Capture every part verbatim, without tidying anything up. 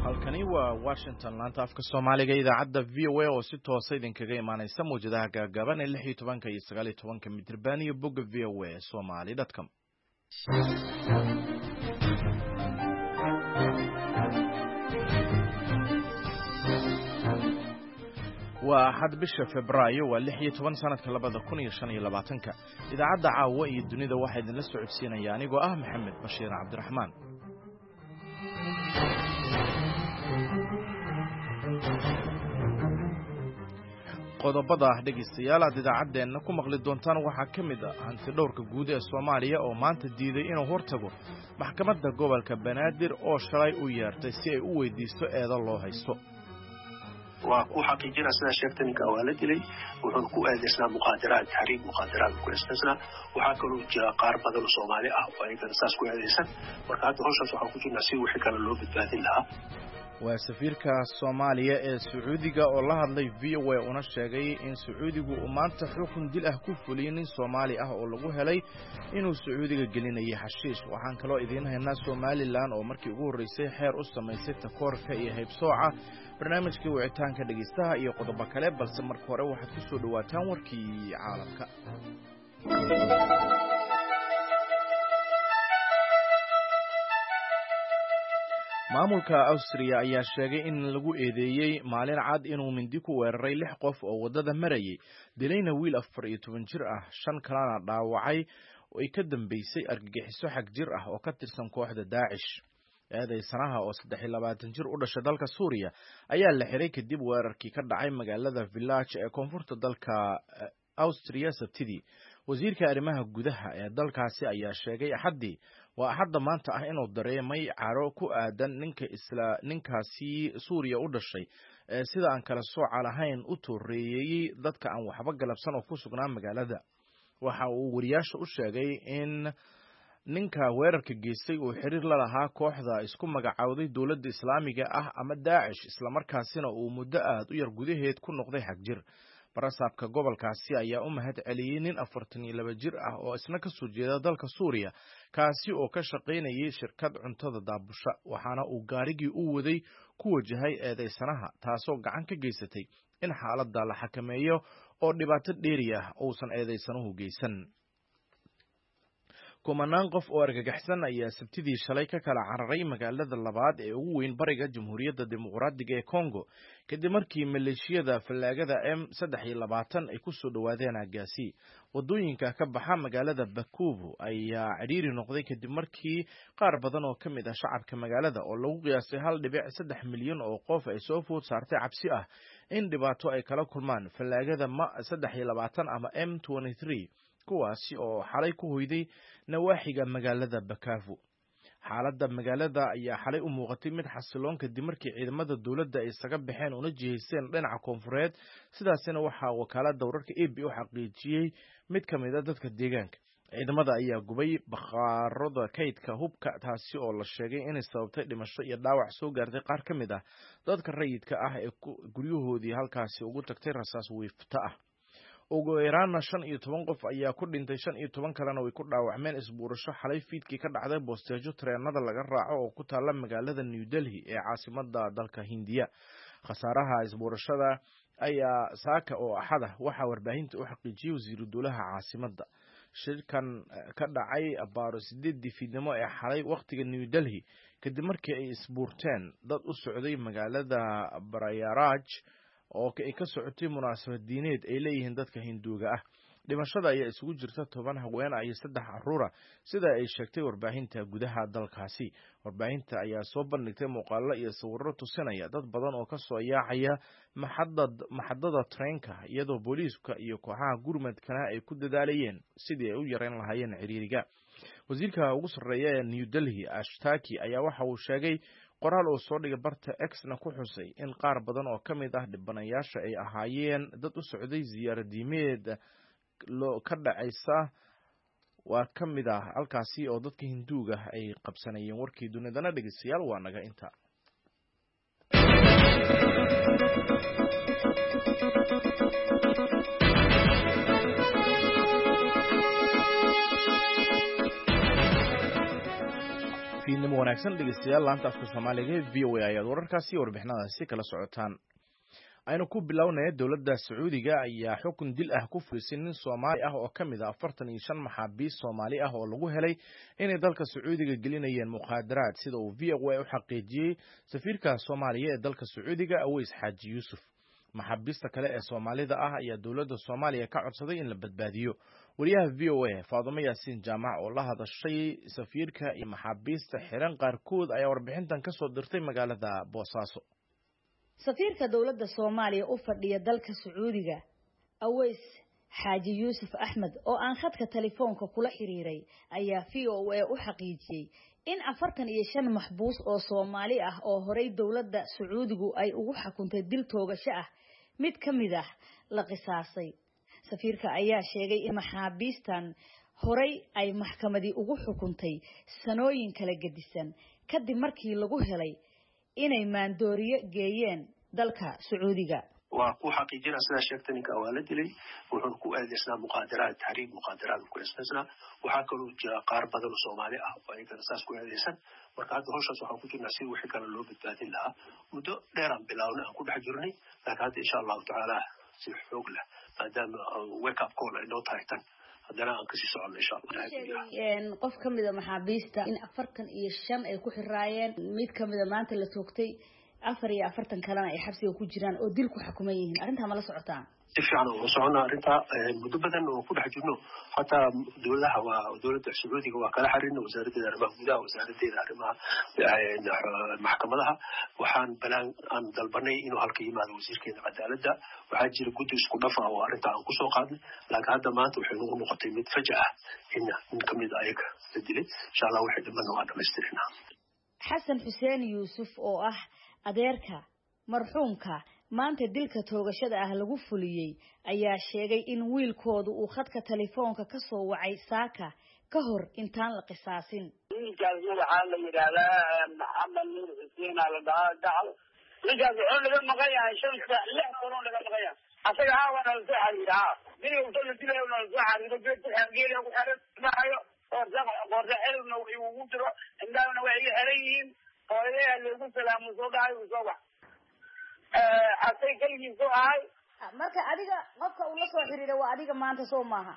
halkani waa Washington laanta afka Soomaaliga idaacadda V O A oo si toos ah idinkaga imaanaysa muujadaha gaagaaban ee lix iyo tobanka iyo sagaal iyo tobanka mitirban iyo bogga V O A somali dot com. waa axad bisha Febraayo waa lix iyo toban sanadka labada kun iyo shan iyo labaatanka. idaacadda caawa iyo dunida waxaa idinla socodsiinaya anigoo ah Maxamed Bashiir Cabdiraxmaan. qodobada dhegeystayaal aad idaacadeena ku maqli doontaan waxaa ka mid ah hanti dhowrka guud ee Soomaaliya oo maanta diiday inuu hortago maxkamadda gobolka Banaadir oo shalay u yeertay si ay u weydiisto eedo loo haysto. waa ku xaqiijina sida sheegtay ninka waa la dilay wuxuu ku eedeysnaa muqaadaraad xariib muqaadaraad ku eedeysnaa waxaa kaloo jira qaar badan oo Soomaali ah oo ay saas ku eedeysan marka hadda hawshaas waxaa ku jirnaa si wixii kale loo badbaadin lahaa. waa safiirka Soomaaliya ee Sacuudiga oo la hadlay V O A una sheegay in Sacuudigu uu maanta xukun dil ah ku fuliyay nin Soomaali ah oo lagu helay inuu Sacuudiga gelinayay xashiish. waxaan kaloo idiin haynaa Somaliland oo markii ugu horeysay xeer u samaysay takoorka iyo haybsooca. barnaamijkii wicitaanka dhegeystaha iyo qodobo kale balse marka hore waxaad ku soo dhawaataan warkii caalamka. maamulka Austria ayaa sheegay in lagu eedeeyay maalin cad inuu mindi ku weeraray lix qof oo wadada marayay, dilayna wiil afar iyo toban jir ah, shan kalena dhaawacay oo ay ka dambeysay argagixiso xag jir ah oo ka tirsan kooxda Daacish. eedeysanaha oo saddex iyo labaatan jir u dhashay dalka Suuriya ayaa la xiray kadib weerarkii ka dhacay magaalada Village ee koonfurta dalka Austria Sabtidii. wasiirka arrimaha gudaha ee dalkaasi ayaa sheegay axadii waa axadda maanta ah inuu dareemay caro ku aadan ninka isla ninkaasi Suuriya u dhashay ee sida aan kala sooca lahayn u tooreeyay dadka aan waxba galabsan oo ku sugnaa magaalada. waxa uu wariyaasha u sheegay in ninka weerarka geystay uu xiriir la lahaa kooxda isku magacaawday dowladda Islaamiga ah ama Daacish, isla markaasina uu muddo aad u yar gudaheed ku noqday xagjir. barasaabka gobolkaasi ayaa u mahad celiyay nin afartan iyo laba jir ah oo isna ka soo jeeda dalka Suuriya, kaasi oo ka shaqaynayay shirkad cuntada daabusha, waxaana uu gaarigii u waday ku wajahay eedeysanaha, taasoo gacan ka geysatay in xaaladda la xakameeyo oo dhibaato dheeri ah uusan eedeysanuhu geysan. kumanaan qof oo argagaxsan ayaa Sabtidii shalay ka kala cararay magaalada labaad ee ugu weyn bariga Jamhuuriyadda Dimuqraadiga ee Congo kadib markii maleeshiyada fallaagada M saddex iyo labaatan ay ku soo dhawaadeen aagaasi. wadooyinka ka baxa magaalada Bakubu ayaa cidhiiri noqday kadib markii qaar badan oo ka mid ah shacabka magaalada oo lagu qiyaasay hal dhibic saddex milyan oo qof ay soo food saartay cabsi ah in dhibaato ay kala kulmaan fallaagada M saddex iyo labaatan ama M toban iyo saddex, kuwaasi oo xalay ku hoyday nawaaxiga magaalada Bukavu. xaaladda magaalada ayaa xalay u muuqatay mid xasiloon kadib markii ciidamada dowladda ay isaga baxeen una jihaysteen dhinaca koonfureed, sidaasina waxaa wakaaladda wararka A B u xaqiijiyey mid ka mid ah dadka deegaanka. ciidamada ayaa gubay bakhaarada kaydka hubka, taasi oo la sheegay inay sababtay dhimasho iyo dhaawac soo gaartay qaar ka mid ah dadka rayidka ah ee guryahoodii halkaasi ugu tagtay rasaas wiifta ah. ugu yaraana shan iyo toban qof ayaa ku dhintay, shan iyo toban kalena way ku dhaawacmeen isbuurasho xalay fiidkii ka dhacday boosteejo tareenada laga raaco oo ku taala magaalada New Delhi ee caasimadda dalka Hindiya. khasaaraha isbuurashada ayaa saaka oo axada waxaa warbaahinta u xaqiijiyay wasiiru dowlaha caasimadda. shirkan ka dhacay abaaro sideedii fiidnimo ee xalay waqtiga New Delhi kadib markii ay isbuurteen dad u socday magaalada Prayaraj oo ay ka socotay munaasabad diineed ay leeyihiin dadka Hinduuga ah. dhimashada ayaa isugu jirta toban haween iyo saddex carruur, sida ay sheegtay warbaahinta gudaha dalkaasi. warbaahinta ayaa soo bandhigtay muuqaallo iyo sawirro tusinaya dad badan oo ka soo yaacaya maxadada tareenka, iyadoo booliiska iyo kooxaha gurmadkana ay ku dadaalayeen sidii ay u yareyn lahaayeen ciriiriga. wasiirka ugu sarreeya ee New Delhi Ashtaki ayaa waxa uu sheegay qoraal oo soo dhigay barta X-na ku xusay in qaar badan oo ka mid ah dhibanayaasha ay ahaayeen dad u socday ziyaaradiimeed loo ka dhacaysa waa ka mid ah halkaasi oo dadka Hinduuga ay qabsanayeen. warkii dunidana dhegeystayaal waa naga inta. fiidnimo wanaagsan dhegeystayaal laanta afka Soomaaliga ee V O A ayaad wararkaasi iyo warbixinadaasi kala socotaan. aynu ku bilownay dowladda Sacuudiga ayaa xukun dil ah ku fulisay nin Soomaali ah oo kamid ah afartan iyo shan maxaabiis Soomaali ah oo lagu helay inay dalka Sacuudiga gelinayeen muqaadaraad sida uu V O A u xaqiijiyay safiirka Soomaaliya ee dalka Sacuudiga Aweys Xaaji Yuusuf. maxaabiista kale ee Soomaalida ah ayaa dowladda Soomaaliya ka codsaday in la badbaadiyo. wariyaha V O A Faadumo Yaasiin Jaamac oo la hadashay safiirka iyo maxaabiista xiran qaarkood ayaa warbixintan ka soo dirtay magaalada Boosaaso. safiirka dowladda Soomaaliya u fadhiya dalka Sacuudiga Aweys Xaaji Yuusuf Axmed oo aan khadka telefoonka kula xiriiray ayaa V O A u xaqiijiyay in afartan iyo shan maxbuus oo Soomaali ah oo horey dowladda Sacuudigu ay ugu xukuntay dil toogasho ah mid kamid ah la qisaasay. safiirka ayaa sheegay in maxaabiistan horey ay maxkamadii ugu xukuntay sanooyin kala gedisan kadib markii lagu helay inay maandooriyo geeyeen dalka Sacuudiga. waa ku xaqiijina sida sheegtay ninka waa la dilay wuxuu ku adeegsana muqaadaraad tahriib muqaadaraad ku adeegsana waxa kaloo jira qaar badan oo Soomaali ah oo ay saas ku adeegsan marka hadda hawshaas waxa ku jirnaa si wixii kale loo badbaadin lahaa muddo dheer aan bilaawna aan ku dhex jirnay laakiin hadda insha Allah taala si xoog leh maadaama wake up call ay noo tahay tan haddana aan kasii socono insha Allah. een qof kamid ah maxaabiista in afartan iyo shan ay ku xiraayeen mid kamid ah maanta la toogtay afar iyo afartan kalena ay xabsiga ku jiraan oo dil ku xukuman yihiin arrinta ma la socotaan si fiican oo socona arrinta muddo badan oo ku dhex jirno hatta dowladaha waa dowladda Sacuudiga waa kala xiriirna wasaaradda arrimaha gudaha wasaaradda arrimaha maxkamadaha waxaan balaan aan dalbanay inuu halka yimaado wasiirkeena cadaaladda waxaa jira guddi isku dhaf ah oo arrinta aan ku soo qaadnay laakiin hadda maanta waxay ugu noqotay mid fajaa ah in in kamid ayaga la dilay insha Allah waxay dhiman waa dhamaystirina. Xasan Xuseen Yuusuf oo ah adeerka marxuumka maanta dilka toogashada ah lagu fuliyay ayaa sheegay in wiilkoodu uu khadka telefoonka ka soo wacay saaka ka hor intaan la qisaasin. wiilkaas waxa la yiraahdaa Maxamed Nuur Xuseen ala daal wiilkaas wuxuu laga maqan yahay shan saac lix sano laga maqan yahay asaga ha wana soo xariiraa bini uu soo dilay oo soo xariiray geedka xageeyo ku xiran maayo oo zaqa qorda xirna uu ugu jiro indhaana way xirayeen oo ilaahay lagu salaamo soo dhaay uu soo wax ee asay galgi soo ahay marka adiga qofka uu la soo xiriiray waa adiga maanta soo maaha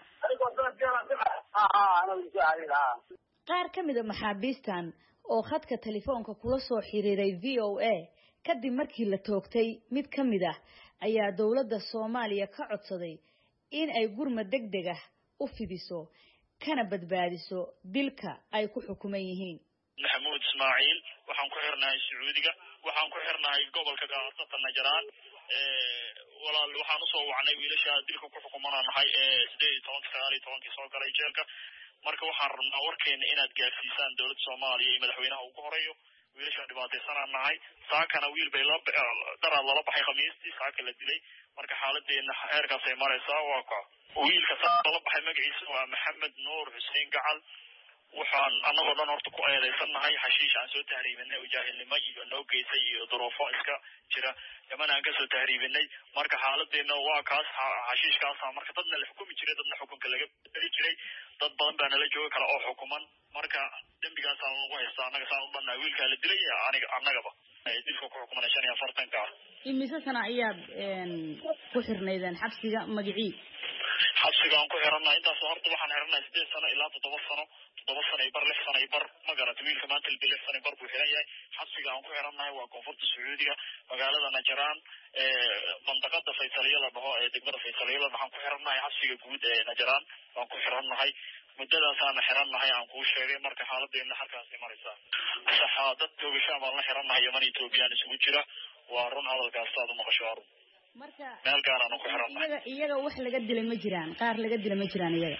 qaar kamid ah maxaabiistan oo khadka telefoonka kula soo xiriiray V O A kadib markii la toogtay mid kamid ah ayaa dowladda Soomaaliya ka codsaday in ay gurmad degdeg ah u fidiso kana badbaadiso dilka ay ku xukuman yihiin. Maxamuud Ismaaciil waxaan ku xirnahay Sacuudiga waxaan ku xirnahay gobolka Gaarta Najaraan ee walaal waxaan soo wacnay wiilasha dilka ku xukumanaanahay ee sideed iyo toban sagaal iyo toban soo galay jeelka marka waxaan rabnaa warkeena inaad gaarsiisaan dowladda Soomaaliya iyo madaxweynaha ugu horeeyo wiilasha dhibaataysananahay saakana wiil bay la daraad la baxay khamiistii saaka la dilay marka xaaladeena heerkaas ay maraysaa waa ka wiilka saaka la baxay magaciisa waa Maxamed Nuur Xuseen Gacal waxaan anagoo dhan horta ku eedeysanahay xashiish aan soo tahriibinay oo jaahilnimo iyo noo geysay iyo duruufo iska jira yaman aan ka soo tahriibinay marka xaaladeena waa kaas xashiishkaas marka dadna la xukumi jiray dadna xukunka laga bari jiray dad badan baa nala jooga kala oo xukuman marka dambigaas aan lagu haystaa anaga saan u dhanaa wiilka la dilay aniga anagaba ay dilka ku xukumanay shan iyo afartan ka imise sana ayaad een ku xirnaydeen xabsiga magacii xabsiga aan ku xirnaa intaas horta waxaan xirnaa sideed sano ilaa toddoba sano toddoba sano bar lix sano bar ma garatay wiilka maanta lix sano bar buu xiran yahay xabsiga aan ku xirnahay waa koonfurta Sacuudiga magaalada Najaraan ee mandaqada Faysaliya la dhaho ee degmada Faysaliya waxaan ku xirnahay xabsiga guud ee Najaraan waan ku xirnahay muddadaas aan xirnahay aan ku sheegay marka xaaladeena halkaas ay maraysaa saxaadad joogasho aan la xirnahay Yemen Ethiopian isugu jira waa run hadalkaas aad u maqasho marka meel gaar ah ku xirnahay iyaga iyaga wax laga dilay ma jiraan qaar laga dilay ma jiraan iyaga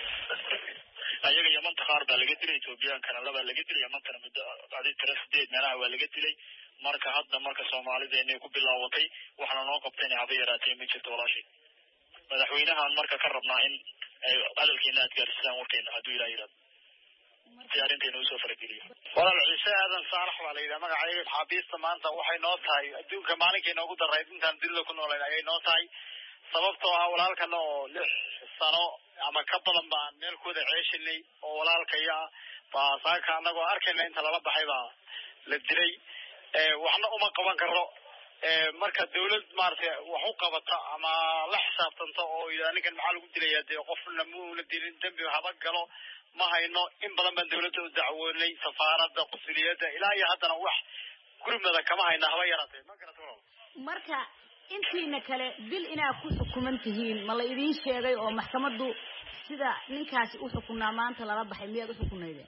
ayaga Yemen qaar baa laga dilay Ethiopian kana laba laga dilay Yemen kana mid adii trusted meelaha waa laga dilay marka hadda marka Soomaalida inay ku bilaawatay waxna noo qabteen haba yaraatay ma jirto walaashi madaxweynahan marka ka rabnaa in ay hadalkeena aad gaarsiisaan warkeena haduu ilaahay yiraahdo diyaarinteena u soo farageliyo walaal Ciise aadan saalax waa la yiraahdaa magacayga xabiista maanta waxay noo tahay adduunka maalinkeena ugu daray intaan dil ku noolay ayay noo tahay sababtoo ah walaalkana oo lix sano ama ka badan baan meel ku wada ceeshinay oo walaalkaya فصاك أنا وأركن أنت لا بحي با للدري وحنا أما قبان كرو marka dawlad maartay wax u qabata ama la xisaabtanto oo aniga maxaa lagu dilayaa qofna muuna dilin dambi haba galo ma hayno in badan baan dawladda u dacwoonay safaaradda qusuliyadda ilaa iyo haddana wax gurmada kama hayna haba yaraatay ma garato marka intiina kale dil inaa ku xukuman tihiin ma la idin sheegay oo maxkamaddu sida ninkaasi u xukunaa maanta lala baxay miyaad u xukunaydeen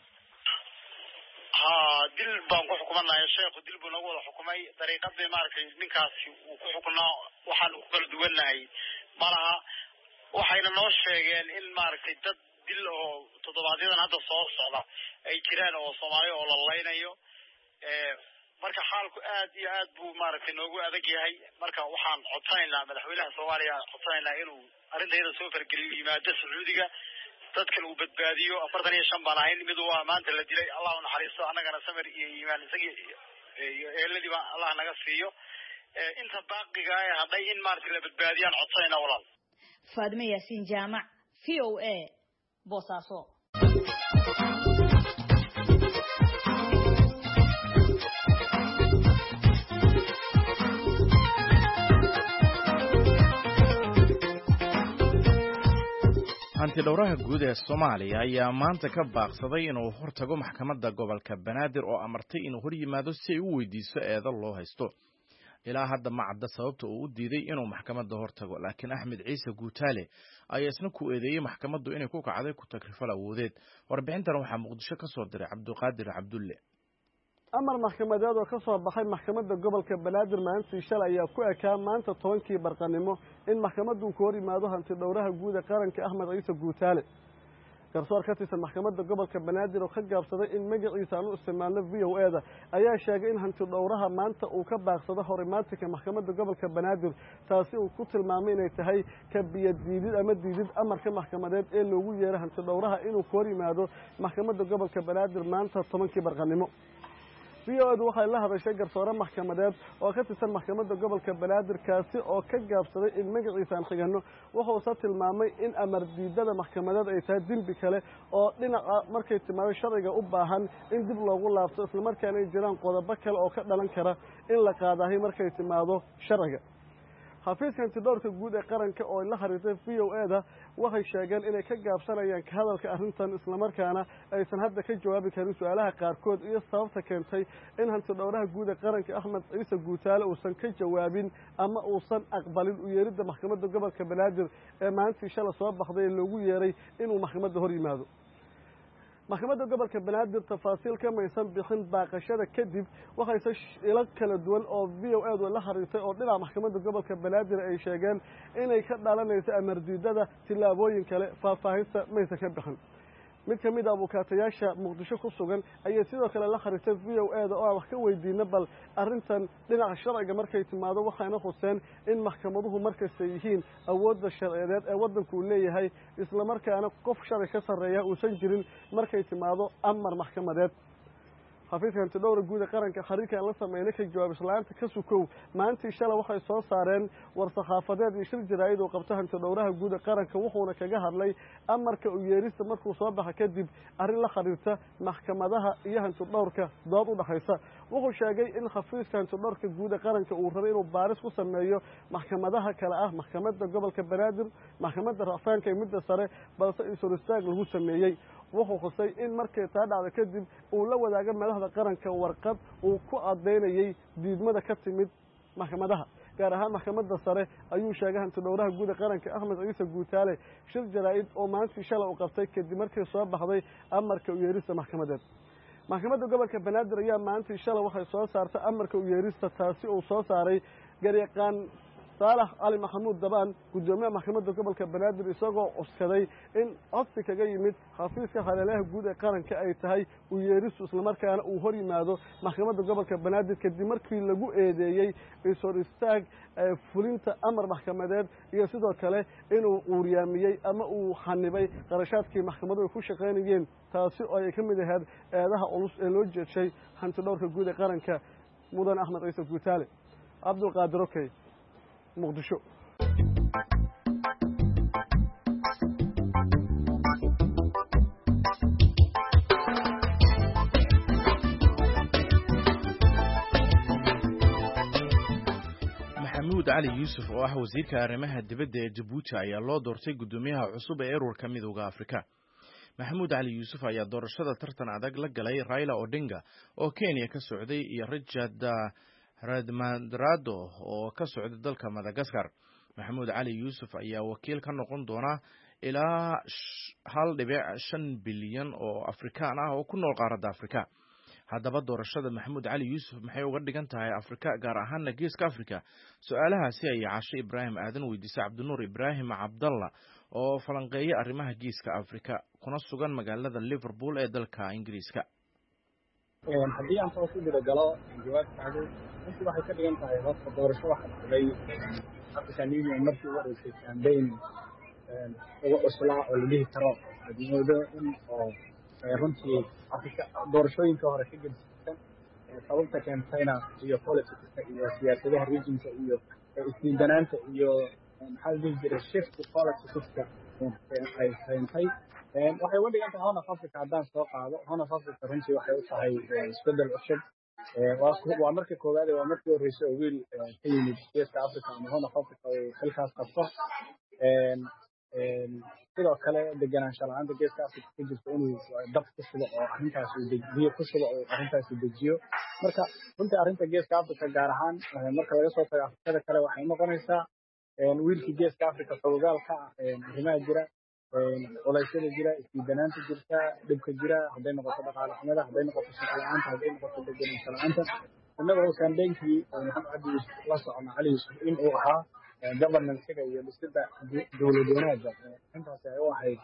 ها دل بانكو حكومنا يا شيخ دل بنقول حكومي طريقة بمارك نكاس وحكومنا وحن كل دولنا هي مرها وحين نوش فيجن إن مارك تد دل أو تطبعدين هذا الصوص صلا أي كيران أو صومالي أو الله ينيو marka xaalku aad iyo aad buu maaragtay noogu adag yahay marka waxaan codsanaynaa madaxweynaha Soomaaliya codsanaynaa inuu arrinteeda soo fargeliyo yimaado Sacuudiga dadka uu badbaadiyo afartan iyo shan baan ahayn mid waa maanta la dilay Allah u naxariisto anagana samir iyo iimaan isaga iyo eeladii baa Allah naga siiyo inta baaqiga ah haday in maartay la badbaadiyaan codsanaynaa walaal Faadme Yaasiin Jaamac V O A Boosaaso hanti dhowraha guud ee Soomaaliya ayaa maanta ka baaqsaday inuu hortago maxkamadda gobolka Banaadir oo amartay inuu hor yimaado si ay u weydiiso eedo loo haysto ilaa hadda ma cadda sababta uu u diiday inuu maxkamadda hortago laakiin Axmed Ciise Guutaale ayaa isna ku eedeeyay maxkamaddu inay ku kacday ku takrifal awoodeed warbixintan waxaa Muqdisho ka soo diray Cabduqaadir Cabdulle amar maxkamadeed oo ka soo baxay maxkamadda gobolka Banaadir maanta shalay ayaa ku ekaa maanta tobankii barqanimo in maxkamaddu ku hor yimaado hanti dhowraha guud ee qaranka Axmed Ciise Guutaale garsoor ka tirsan maxkamadda gobolka Banaadir oo ka gaabsaday in magaciisa aanu isticmaalno V O A da ayaa sheegay in hanti dhowraha maanta uu ka baaqsado horimaadka maxkamadda gobolka Banaadir taasi uu ku tilmaamay inay tahay ka biyadiidid ama diidid amarka maxkamadeed ee loogu yeeray hanti dhowraha inuu ku hor yimaado maxkamadda gobolka Banaadir maanta tobankii barqanimo V O A waxay la hadashay garsoore maxkamadeed oo ka tirsan maxkamadda gobolka Banaadir kaasi oo ka gaabsaday in magaciisa aan xigano wuxuu soo tilmaamay in amar diidada maxkamadeed ay tahay dambi kale oo dhinaca markay timaado sharciga u baahan in dib loogu laabto isla markaana ay jiraan qodobo kale oo ka dhalan kara in la qaadahay markay timaado sharciga xafiiska antidhowrka guud ee qaranka oo la xiriirtay V O A da waxay sheegeen inay ka gaabsanayaan ka hadalka arrintan isla markaana aysan hadda ka jawaabi karin su'aalaha qaarkood iyo sababta keentay in antidhowraha guud ee qaranka Axmed Ciise Guutaale uusan ka jawaabin ama uusan aqbalin u yeeridda maxkamadda gobolka Banaadir ee maanta shalay soo baxday loogu yeeray inuu maxkamadda hor yimaado maxkamadda gobolka Banaadir tafaasiil ka maysan bixin baaqashada kadib waxayse ilo kala duwan oo V O A du la xiriirtay oo dhinaca maxkamadda gobolka Banaadir ay sheegeen inay ka dhalanayso amar diidada tilaabooyin kale faahfaahinta maysan ka bixin mid ka mid ah abukaatayaasha Muqdisho ku sugan ayaa sidoo kale la xiriirtay V O A da oo wax ka weydiinay bal arrintan dhinaca sharciga markay timaado waxaana xuseen in maxkamaduhu markasta yihiin awoodda sharciyeed ee waddanku leeyahay isla markaana qof sharci ka sareeya uusan jirin markay timaado amar maxkamadeed xafiiska antidhowrka guud ee qaranka xariirka la sameeyay ka jawaab islaanta ka sukow maanta shalay waxay soo saareen war saxaafadeed iyo shir jaraa'id oo qabta antidhowraha guud ee qaranka wuxuuna kaga hadlay amarka u yeerista markuu soo baxay kadib arrin la xiriirta maxkamadaha iyo antidhowrka dood u dhaxaysa wuxuu sheegay in xafiiska antidhowrka guud ee qaranka uu rabay inuu baaris ku sameeyo maxkamadaha kale ah maxkamadda gobolka Banaadir maxkamadda rafcaanka ee midda sare balse isoo istaag lagu sameeyay wuxuu xusay in markay taa dhacdo kadib uu la wadaaga madaxda qaranka warqad uu ku cadeynayay diidmada ka timid maxkamadaha gaar ahaan maxkamadda sare ayuu sheegay antidhowraha guud ee qaranka Axmed Ciise Guutaale shir jaraa'id oo maanta shalay u qabtay kadib markii soo baxday amarka u yeerista maxkamadeed maxkamadda gobolka Banaadir ayaa maanta shalay waxay soo saartay amarka u yeerista taasi uu soo saaray garyaqaan صالح علي محمود دبان gudoomiyaha maxkamadda gobolka Banaadir isagoo cuskaday in codsi kaga yimid xafiiska hareeraha guud ee qaranka ay tahay u yeerisu isla markaana uu hor yimaado maxkamadda gobolka Banaadir kadib markii lagu eedeeyay isoo istaag fulinta amar maxkamadeed iyo sidoo kale inuu uuryaamiyay ama uu xanibay qarashaadkii maxkamaduhu ku shaqeynayeen taasi oo ay ka mid ahayd eedaha culus ee loo jeedshay hantidhowrka guud ee qaranka mudan Axmed Ciise Guutaale Cabduqaadir Okay مقدشو maxamuud cali yuusuf oo ah wasiirka arrimaha dibadda ee jabuuti ayaa loo doortay guddoomiyaha cusub ee ururka midowda afrika maxamuud cali yuusuf ayaa doorashada tartan adag la galay Raila Odinga oo Kenya ka socday iyo Richard Radmadrado oo ka socday dalka Madagascar. maxamuud cali yuusuf ayaa wakiil ka noqon doona ilaa hal dhibic shan bilyan oo Afrikaan ah oo ku nool qaaradda Afrika. haddaba doorashada maxamuud cali yuusuf maxay uga dhigan tahay Afrika gaar ahaan geeska Afrika? su'aalahaasi ayaa Caashe Ibraahim aadan weydiisay Cabdinuur Ibraahim Cabdalla oo falanqeeya arrimaha geeska Afrika kuna sugan magaalada Liverpool ee dalka Ingiriiska. een haddii aan soo sii galo jawaabtaadu intii waxay ka dhigan tahay horta doorasho waxa dhacday African Union markii uu wareegay campaign een ugu cuslaa oo la dhihi karo adduunyada in oo runtii Afrika doorashooyinka hore ka gudbisay sababta keentayna iyo politicska iyo siyaasadaha regionka iyo isdiidanaanta iyo maxaa la dhihi jiray shift politicska ay keentay waxay u dhigan tahay Horn of Africa haddaan soo qaado Horn of Africa runtii waxay u tahay isbedel cusub waa markii koowaad waa markii horreysay oo wiil ka yimid geeska Africa ama Horn of Africa oo halkaas qabto sidoo kale deganaansho la'aanta geeska Afrika ka jirta inuu dab ku shubo oo arrintaas uu dejiyo ku shubo oo arrintaas uu dejiyo marka runtii arrinta geeska Afrika gaar ahaan marka laga soo tago Afrikada kale waxay noqonaysaa wiilkii geeska Afrika xogaalka arrimaha jira culaysyada jira isdiidanaanta jirta dhibka jira hadday noqoto dhaqaale xumada hadday noqoto shaqo la'aanta hadday noqoto deganaansho la'aanta innagoo campaign-kii maxamed cali yuusuf la socona cali yuusuf in uu ahaa governance-ka iyo dhisida dowlad wanaagga intaas ay u ahayd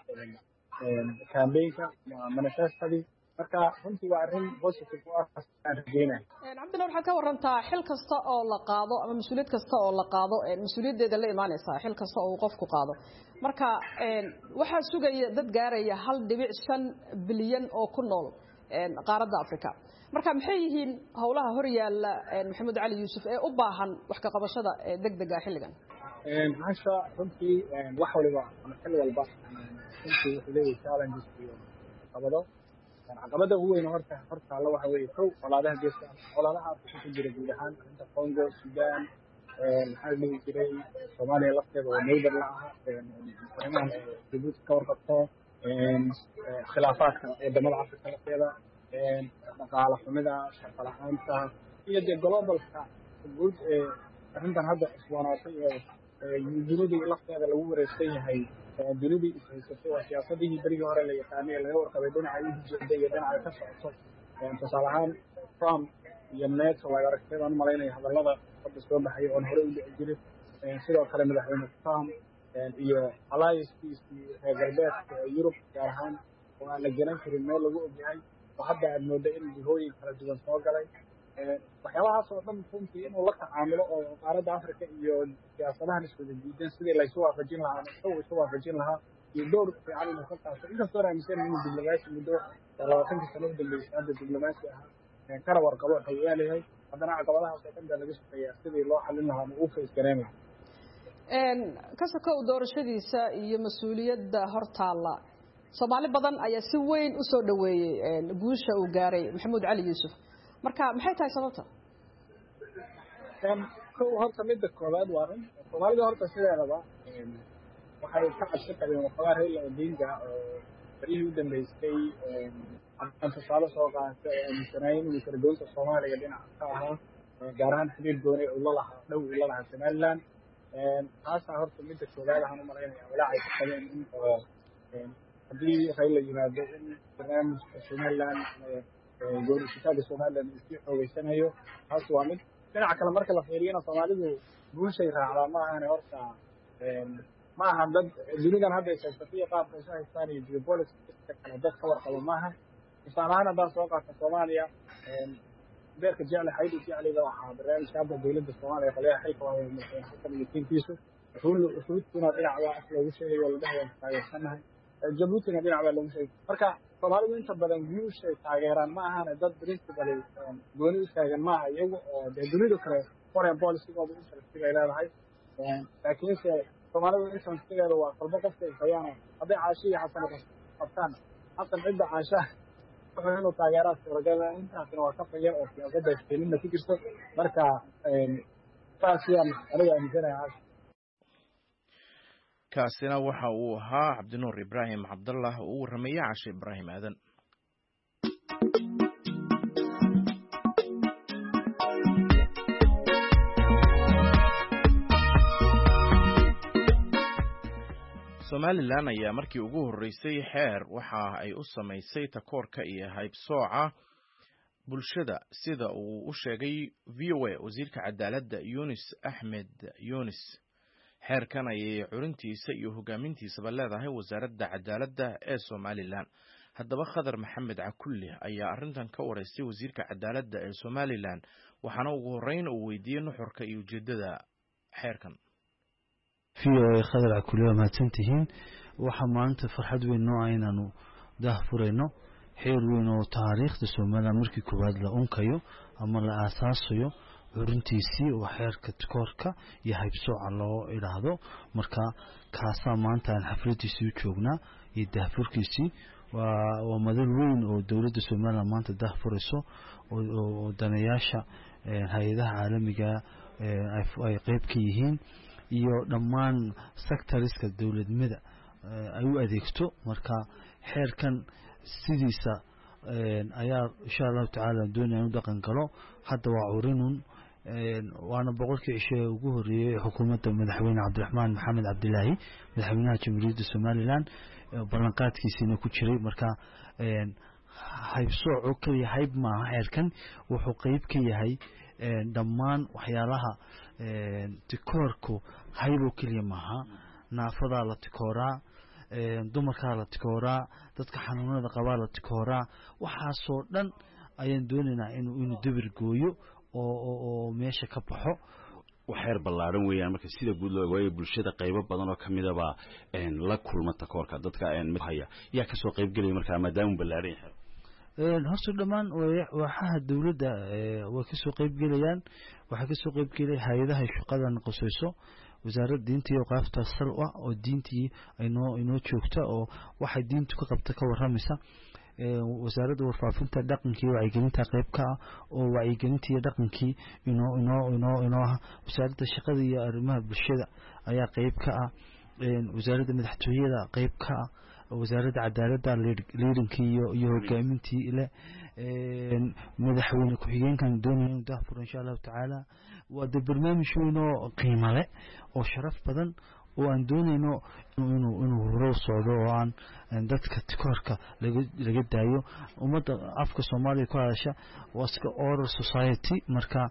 campaign-ka manifestadii marka runtii waa arrin positive u ah aan rajeynayo. cabdina waxaad ka warantaa xil kasta oo la qaado ama mas-uuliyad kasta oo la qaado mas-uuliyaddeeda la imaanaysaa xil kasta oo uu qofku qaado marka waxaa sugaya dad gaaraya hal dhibic shan bilyan oo ku nool qaaradda Afrika marka maxay yihiin howlaha hor yaalla maxamuud cali yuusuf ee u baahan wax ka qabashada degdega xilligan een hasha runtii wax waliba xil walba runtii wuxuu leeyahay challenges iyo qabado caqabada ugu weyn horta horta la waxa weeye kow walaalaha geeska walaalaha Afrika ku jira guud ahaan inta Congo Sudan maxaa la jiray Soomaaliya lafteeda oo neighbor la ah arrimahan Djibouti ka warqabto khilaafaadka wadamada Afrika lafteeda dhaqaale xumida shaqo la'aanta iyo de globalka guud ee arrintan hadda iswanaatay ee dunida lafteeda lagu wareegsan yahay dunidii ishaysatay waa siyaasadihii berigii hore la yaqaanay laga warqabay dhinaca ujeeda iyo dhinaca ka socoto tusaale ahaan Trump iyo NATO way aragtayaan malaynaya hadallada hadda soo baxay oo hore u dhici jiray sidoo kale madaxweyne Trump iyo alliance-kiisii reer galbeedka Yurub gaar ahaan waa la garan karin meel lagu ogyahay oo hadda aad moodo in jihooyin kala duwan soo galay waxyaabahaas oo dhan runtii inuu la tacaamulo oo qaaradda Afrika iyo siyaasadahan isku diidan sidii la isu waafajin lahaa oo isu waafajin lahaa iyo door fiican inuu ka qaato inkastoo raamisan inuu diblomaasi muddo labaatan sano u dambeysay hadda diblomaasi ah kana warqabo wuxuu leeyahay haddana caqabadahaas oo dhan laga shaqeeyaa sidii loo xalin lahaa uu face gareemay ka sokow doorashadiisa iyo mas-uuliyadda hortaalla Soomaali badan ayaa si weyn u soo dhaweeyay guusha uu gaaray maxamuud cali yuusuf marka maxay tahay sababta kow horta midda koowaad waa in Soomaalida horta sideedaba waxay ka cabsi qabeen waxaa Raila Odinga oo barihii u dambeysay aan tusaale soo qaatay aaminsanayeen inuu kardoonta Soomaaliya dhinaca ka ahaa gaar ahaan xiriir gooni oo la lahaa dhow ila lahaa Somaliland taasa horta midda koowaad aan u malaynayaa walaa ay ka qabeen in haddii Raila yimaado in barnaamijka Somaliland goorishada Somaliland uu xoogeysanayo taas waa mid dhinaca kale marka la fiiriyana Soomaalidu guushay raacdaa ma ahan horta ma aha dad dunidan hadda shaqsiga qaabka ay haystaan iyo geopolitics kala dad ka warqabo ma aha islaan hadda soo qaata Soomaaliya beerka jecel haydi jeceliga waxa barnaamijka hadda dawladda Soomaaliya qaleeya xilka waa madaxweynaha iyo tiimkiisu wuxuu wuxuu kuna dhinaca wax loogu sheegayo la dhahayo taageersanahay Djibouti dhinaca baa lagu sheegay marka Soomaalidu inta badan guusha taageeraan ma ahan dad principal gooni u taagan ma aha iyagu oo dunida kale foreign policy-gooda u shaqeeyay leedahay laakiin Soomaalidu inta sideeda waa qalbo qofka ay hayaan haday caashiya xasan qabtaan hasan cidda caasha wuxuu inuu taageeraa suuragal intaasna waa ka fayar oo siyaasadda iskeelina ku jirto marka saas ayaan aniga aaminsanahay. kaasina waxa uu ahaa cabdinuur ibraahim cabdallah oo u warramaya Cashe Ibraahim Aadan. Somaliland ayaa markii ugu horeysay xeer waxa ay u samaysay takoorka iyo haybsooca bulshada sida uu u sheegay V O A wasiirka cadaaladda Yunis Axmed Yunis. xeerkan ayay curintiisa iyo hogaamintiisaba leedahay wasaaradda cadaaladda ee Somaliland. haddaba Khadar Maxamed Cakulli ayaa arrintan ka wareystay wasiirka cadaaladda ee Somaliland waxaana ugu horeyn uu weydiiyay nuxurka iyo ujeedada xeerkan. V O A Khadar Cakulli waa mahadsantihiin. waxa maanta farxad weyn noo ah inaanu daahfurayno xeer weyn oo taariikhda Somaliland markii koowaad la unkayo ama la aasaasayo curintiisii oo xeerka takoorka iyo haybsooca loo ilaahdo. marka kaasa maanta aan xafladiisii u joognaa iyo daahfurkiisii waa waa madal weyn oo dawladda Somaliland maanta daahfurayso oo daneeyaasha hay'adaha caalamiga ay qayb ka yihiin iyo dhammaan sectorska dawladnimada ay u adeegto. marka xeerkan sidiisa ayaa insha Allah taala doonayaan u dhaqan galo. hadda waa curinun waana boqolkii cisho ugu horeeyay xukuumadda madaxweyne Cabdiraxmaan Maxamed Cabdilaahi madaxweynaha Jamhuuriyadda Somaliland ballanqaadkiisina ku jiray. marka haybsooco kaliya hayb maaha xeerkan wuxuu qayb ka yahay dhammaan waxyaalaha tikoorku haybo kaliya maaha. naafadaa la tikooraa, dumarkaa la tikooraa, dadka xanuunada qabaa la tikooraa. waxaasoo dhan ayaan doonaynaa inuu inuu dabir gooyo oo oo meesha ka baxo. waxeer ballaaran weeyaan marka sida guud loo waayo bulshada qaybo badan oo kamida ba een la kulma takoorka dadka een mid haya yaa ka soo qayb galay marka maadaama ballaaran yahay een horta dhamaan waxaa dawladda way ka soo qayb galayaan. waxa ka soo qayb galay hay'adaha shaqadan qosayso wasaaradda diinta iyo qaabta salwa oo diintii inoo inoo joogta oo waxa diintu ka qabta ka waramaysa. wasaaradda warfaafinta dhaqanka iyo wacyigelinta qayb ka ah oo wacyigelinta iyo dhaqankii inoo inoo inoo inoo wasaaradda shaqada iyo arrimaha bulshada ayaa qayb ka ah. wasaaradda madaxtooyada qayb ka ah. wasaaradda cadaaladda leedankii iyo iyo hogaamintii ile madaxweyne ku-xigeenkan doonayaan daahfur insha Allah taala. waa barnaamij weyn oo qiimo leh oo sharaf badan oo aan doonayno inuu inuu hore socdo oo aan dadka tikoorka laga laga daayo. ummadda afka Soomaaliya ku hadasha waa iska oral society. marka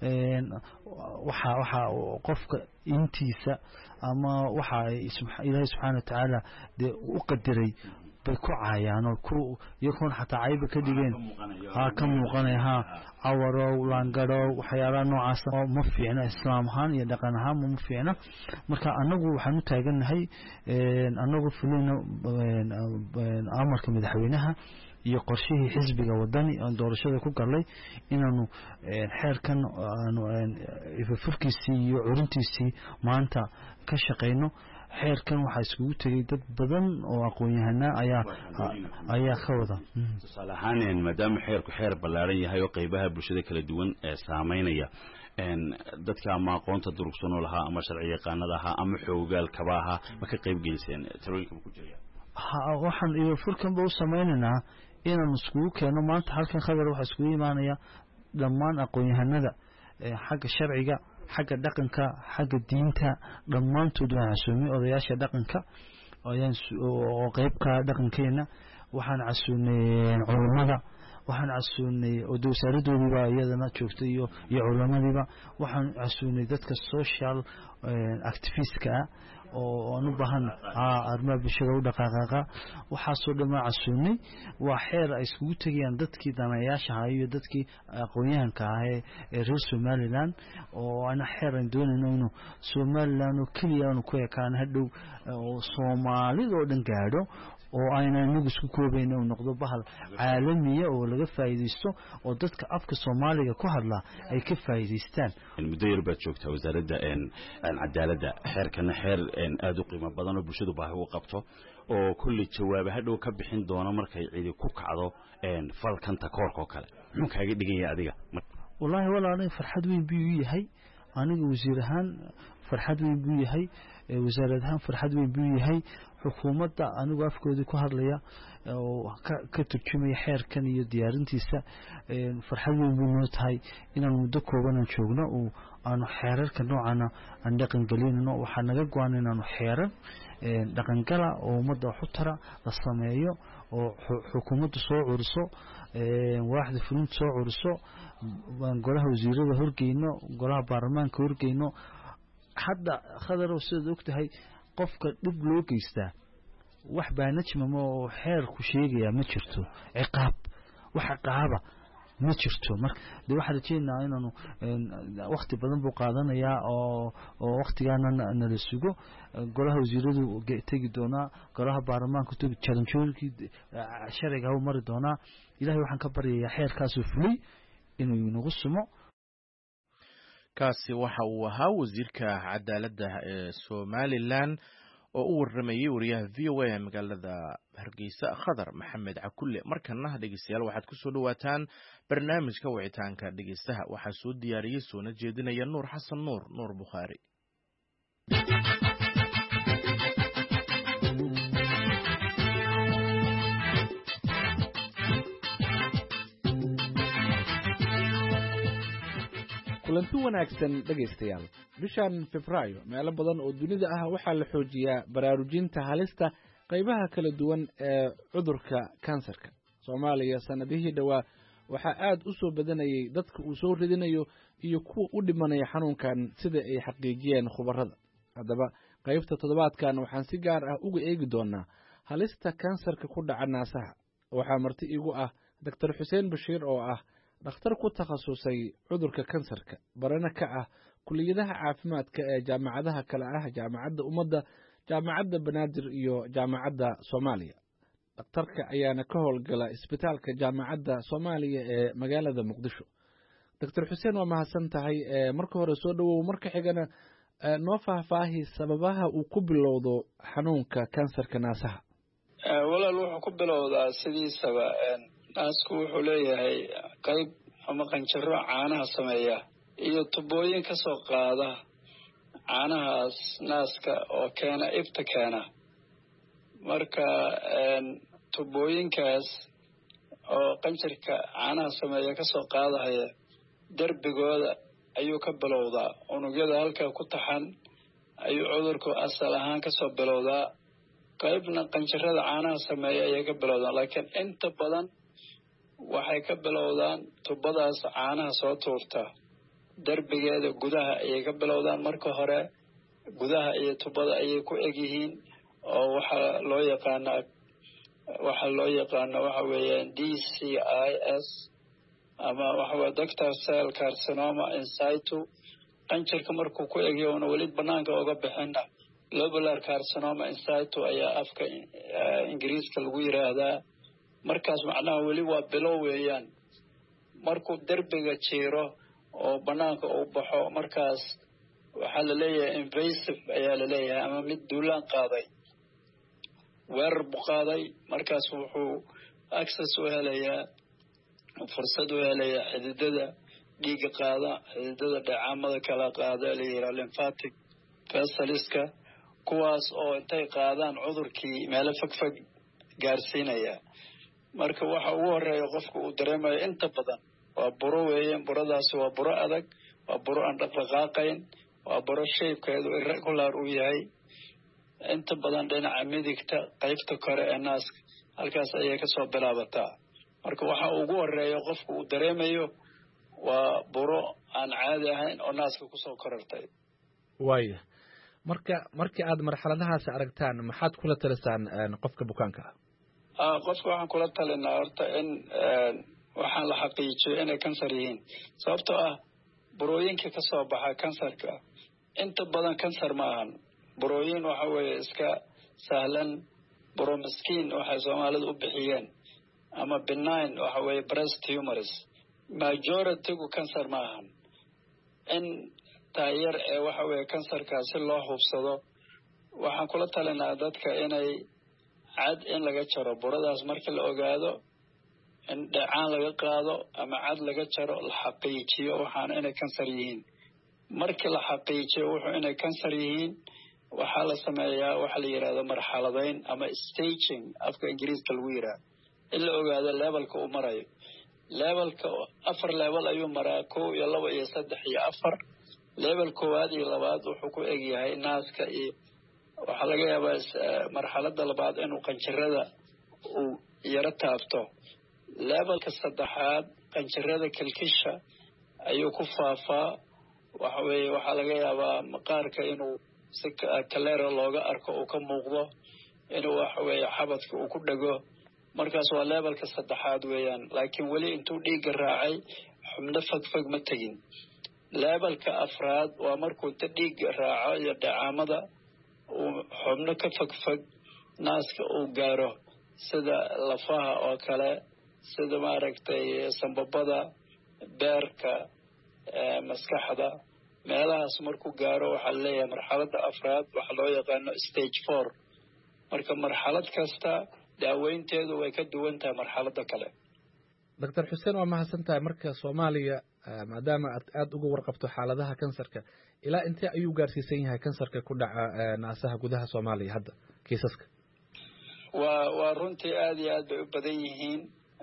waxa waxa qofka intiisa ama waxa Ilaahay subhanahu wa ta'ala de u qadiray bay ku caayaan oo ku yakoon xataa cayba ka dhigeen ha ka muuqanaya ha awaro laangaro waxyaalaha noocaas oo ma fiicna islaam ahaan iyo dhaqan ahaan ma fiicna. marka anagu waxaan u taaganahay anagu fulino amarka madaxweynaha iyo qorshihii xisbiga wadani oo doorashada ku galay inaanu xeerkan aanu ifafurkiisii iyo curintiisii maanta ka shaqeyno. xeerkan waxa iskugu tagay dad badan oo aqoon-yahana ayaa ayaa ka wada tusaale ahaan maadaama xeerku xeer ballaaran yahay oo qaybaha bulshada kala duwan ee saameynaya een dadka ama aqoonta durugsan oo lahaa ama sharci yaqaanada ahaa ama xoogaal kaba ahaa ma ka qayb geliseen talooyinka ku jiraya. ha waxaan iyo furkan buu sameynaa inaan iskugu keeno maanta halkan Khadar waxa iskugu imaanaya dhammaan aqoon-yahanada xagga sharciga xagga dhaqanka xagga diinta dhammaantood waa casuumay odayaasha dhaqanka ayaan oo qayb ka dhaqankeena. waxaan casuumay culimada waxaan casuumay wasaaradooda iyadana joogtay iyo iyo culimadiiba. waxaan casuumay dadka social activist-ka oo aan u baahan arrimaha bulshada u dhaqaaqa. waxaa soo dhamaa casuumay waa xeer ay iskugu tagayaan dadkii danayaasha iyo dadkii aqoon-yahanka ah ee reer Somaliland oo ana xeer aan doonayno inuu Somaliland oo kaliya aanu ku ekaan hadhow oo Soomaalida oo dhan gaadho oo ayna inagu isku koobayno oo noqdo bahal caalamiya oo laga faa'iideysto oo dadka afka Soomaaliga ku hadla ay ka faa'iideystaan. muddo yar baad joogtaa wasaaradda een cadaaladda xeerkana xeer een aad u qiimo badan oo bulshadu baahi u qabto oo kulli jawaab hadhow ka bixin doona markay cidi ku kacdo een falkan takoorka kale muxuu kaaga dhigaya adiga. wallahi walaalahay farxad weyn buu yahay aniga wasiir ahaan farxad weyn buu yahay wasaarad ahaan farxad weyn buu yahay xukuumadda anigu afkoodii ku hadlaya oo ka turjumaya xeerkan iyo diyaarintiisa farxad weyn buu noo tahay inaan muddo kooban aan joogno oo aanu xeerarka noocana aan dhaqangelinayno waxaa naga go-an inaanu xeerar dhaqangala oo ummadda wax u tara la sameeyo oo xukuumaddu soo curiso waaxda fulinta soo curiso golaha wasiirada horgeyno golaha baarlamaanka horgeyno hadda khadarow sidaad ogtahay qofka dhib loo geystaa wax baanajmama oo xeerku sheegaya ma jirto ciqaab wax ciqaaba ma jirto marka de waxaan rajeynayaa inaanu waqti badan buu qaadanayaa oo oo waqtigaana nala sugo golaha wasiiradu tegi doonaa golaha baarlamaanka tegi challenge-kii sharciga u mari doonaa ilaahay waxaan ka baryayaa xeerkaasoo fulay inuu inagu sumo kaasi waxa uu ahaa wasiirka cadaaladda ee Somaliland oo u waramayay wariyaha V O A ee magaalada Hargeysa Khadar Maxamed Cakulle markana dhageystayaal waxaad ku soo dhawaataan barnaamijka wicitaanka dhageystaha waxa soo diyaariyay soona jeedinaya Nuur Xasan Nuur Nuur Bukhari kulanti wanaagsan dhageystayaal bishan Febraayo meelo badan oo dunida ah waxaa la xoojiyaa baraarujinta halista qaybaha kala duwan ee cudurka kansarka Soomaaliya sanadihii dhawaa waxaa aad u soo badanayay dadka uu soo ridinayo iyo kuwa u dhimanaya xanuunkan sida ay xaqiijiyeen khubarada haddaba qaybta toddobaadkan waxaan si gaar ah uga eegi doonaa halista kansarka ku dhaca naasaha waxaa marti igu ah Doctor Xuseen Bashiir oo ah dhakhtar ku takhasusay cudurka kansarka barana ka ah kuliyadaha caafimaadka ee jaamacadaha kala ah jaamacadda ummadda jaamacadda Banaadir iyo jaamacadda Soomaaliya dhakhtarka ayaana ka howlgala isbitaalka jaamacadda Soomaaliya ee magaalada Muqdisho Doctor Xuseen waa mahadsan tahay marka hore soo dhawow marka xigana noo faahfaahi sababaha uu ku bilowdo xanuunka kansarka naasaha walaal wuxuu ku bilowdaa sidiisaba naasku wuxuu leeyahay qayb ama qanjaro caanaha sameeya iyo tubooyin ka soo qaada caanahaas naaska oo keena ibta keena marka tubooyinkaas oo qanjarka caanaha sameeya ka soo qaadahaya derbigooda ayuu ka bilowdaa unugyada halkaa ku taxan ayuu cudurku asal ahaan ka soo bilowdaa qaybna qanjarada caanaha sameeya ayay ka bilowdaan laakiin inta badan waxay ka bilowdaan tubadaas caanaha soo tuurta derbigeeda gudaha ayay ka bilowdaan marka hore gudaha iyo tubada ayay ku eg yihiin oo waxaa loo yaqaanaa waxaa loo yaqaana waxa weeyaan D C I S ama waxa weye ductal cell carcinoma in situ qanjarka markuu ku egyahay una weli banaanka uga bixina lobular carcinoma in situ ayaa afka ingiriiska lagu yiraahdaa markaas macnaha weli waa bilow weeyaan markuu derbiga jiiro oo banaanka uu baxo markaas waxaa la leeyahay invasive ayaa la leeyahay ama mid duulaan qaaday weerar buu qaaday markaas wuxuu access u helayaa fursad u helayaa xididada dhiigga qaada xididada dheecaamada kala qaada la yidhaha lymphatic vesselska kuwaas oo intay qaadaan cudurkii meelo fogfog gaarsiinaya marka waxa ugu horeeya qofka uu dareemayo inta badan waa buro weeyaan buradaasi waa buro adag waa buro aan dhaqdhaqaaqayn waa buro shaybkeedu irregular uu yahay inta badan dhinaca midigta qaybta kore ee naaska halkaas ayay kasoo bilaabataa marka waxa ugu horeeya qofka uu dareemayo waa buro aan caadi ahayn oo naaska kusoo korartay waaya marka markii aad marxaladahaas aragtaan maxaad kula talisaan qofka bukaanka ah qofka waxaan kula talinaa horta in waxaan la xaqiijiyo inay kansar yihiin sababtoo ah burooyinka ka soo baxa kansarka inta badan kansar ma ahan burooyin waxa weeye iska sahlan buro miskiin waxay soomaalidu u bixiyeen ama benign waxa weeye breast tumors majority-gu kansar ma ahan in taayar ee waxa weeye kansarkaa si loo hubsado waxaan kula talinaa dadka inay cad in laga jaro buradaas marka la ogaado in dheecaan laga qaado ama cad laga jaro la xaqiijiyo waxaana inay kansar yihiin markii la xaqiijiyo wuxuu inay kansar yihiin waxaa la sameeyaa waxa la yidhahdo marxaladayn ama staging afka ingiriiska lagu yidhaahdo in la ogaado levelka uu marayo levelka afar level ayuu maraa kow iyo laba iyo saddex iyo afar level koowaad iyo labaad wuxuu ku egyahay naaska iyo waxaa laga yaabaa marxaladda labaad inuu qanjirada uu yaro taabto levelka saddexaad qanjirada kilkisha ayuu ku faafaa waxa weeye waxaa laga yaabaa maqaarka inuu si kaleera looga arko uu ka muuqdo inuu waxa weeye xabadka uu ku dhego markaas waa levelka saddexaad weeyaan laakiin weli intuu dhiigga raacay xubno fagfag ma tegin levelka afraad waa markuu inta dhiigga raaco iyo dhacaamada uu xubno ka fagfag naaska uu gaaro sida lafaha oo kale sida maaragtay sambabada beerka maskaxda meelahaas markuu gaaro waxaa laleeyahay marxaladda afraad waxaa loo yaqaano stage four marka marxalad kasta daaweynteedu way ka duwan tahay marxaladda kale doctor xuseen waa mahadsan tahay marka soomaaliya maadaama aad aada uga warqabto xaaladaha kansarka ilaa intee ayuu gaarsiisan yahay kansarka ku dhaca naasaha gudaha soomaaliya hadda kiisaska waa waa runtii aada iyo aad bay u badan yihiin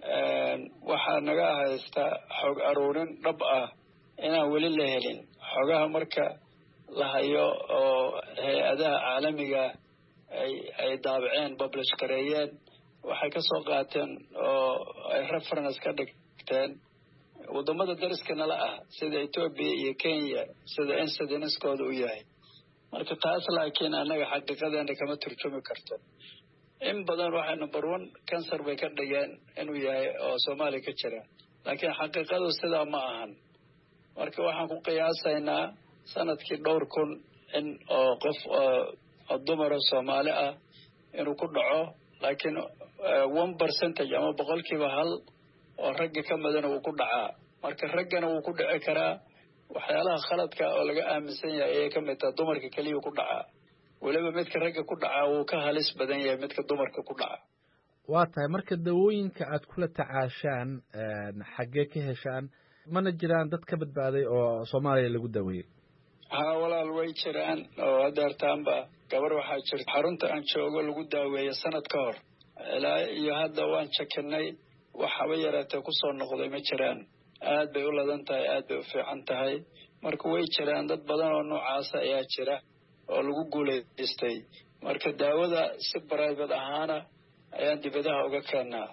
waxaa naga haysta xog aruurin dhab ah inaan weli la helin xogaha marka la hayo oo hay-adaha caalamiga ay ay daabaceen publish gareeyeen waxay ka soo qaateen oo ay reference ka dhigteen waddamada dariska nala ah sida Ethiopia iyo Kenya sida incidenskooda u yahay marka taas laakiin annaga xaqiiqadeena kama turjumi karto in badan waxaa number one cancer bay ka dhigeen inuu yahay oo Soomaaliya ka jira laakiin xaqiiqadu sidaa ma ahan marka waxaan ku qiyaasaynaa sanadkii dhowr kun in oo qof oo dumar Soomaali ah inuu ku dhaco laakiin one percentage ama boqolkiiba hal oo ragga ka madana uu ku dhacaa marka raggana uu ku dhici karaa waxyaalaha khaladka oo laga aaminsan yahay ee ka mid ah dumarka kaliya ku dhacaa waliba midka ragga ku dhacaa wuu ka halis badan yahay midka dumarka ku dhaca waa tahay marka dawooyinka aad kula tacaashaan xaggee ka heshaan mana jiraan dad ka badbaaday oo Soomaaliya lagu daweeyay haa walaal way jiraan oo hadeertaanba gabar waxaa jirta xarunta aan joogo lagu daaweeyo sanad ka hor ilaa iyo hadda waan jekinay waxaba yaraatee kusoo noqday ma jiraan aad bay u ladan tahay aad bay u fiican tahay marka way jiraan dad badan oo noocaasa ayaa jira oo lagu guulaystay marka daawada si private ahaana ayaan dibadaha uga keennaa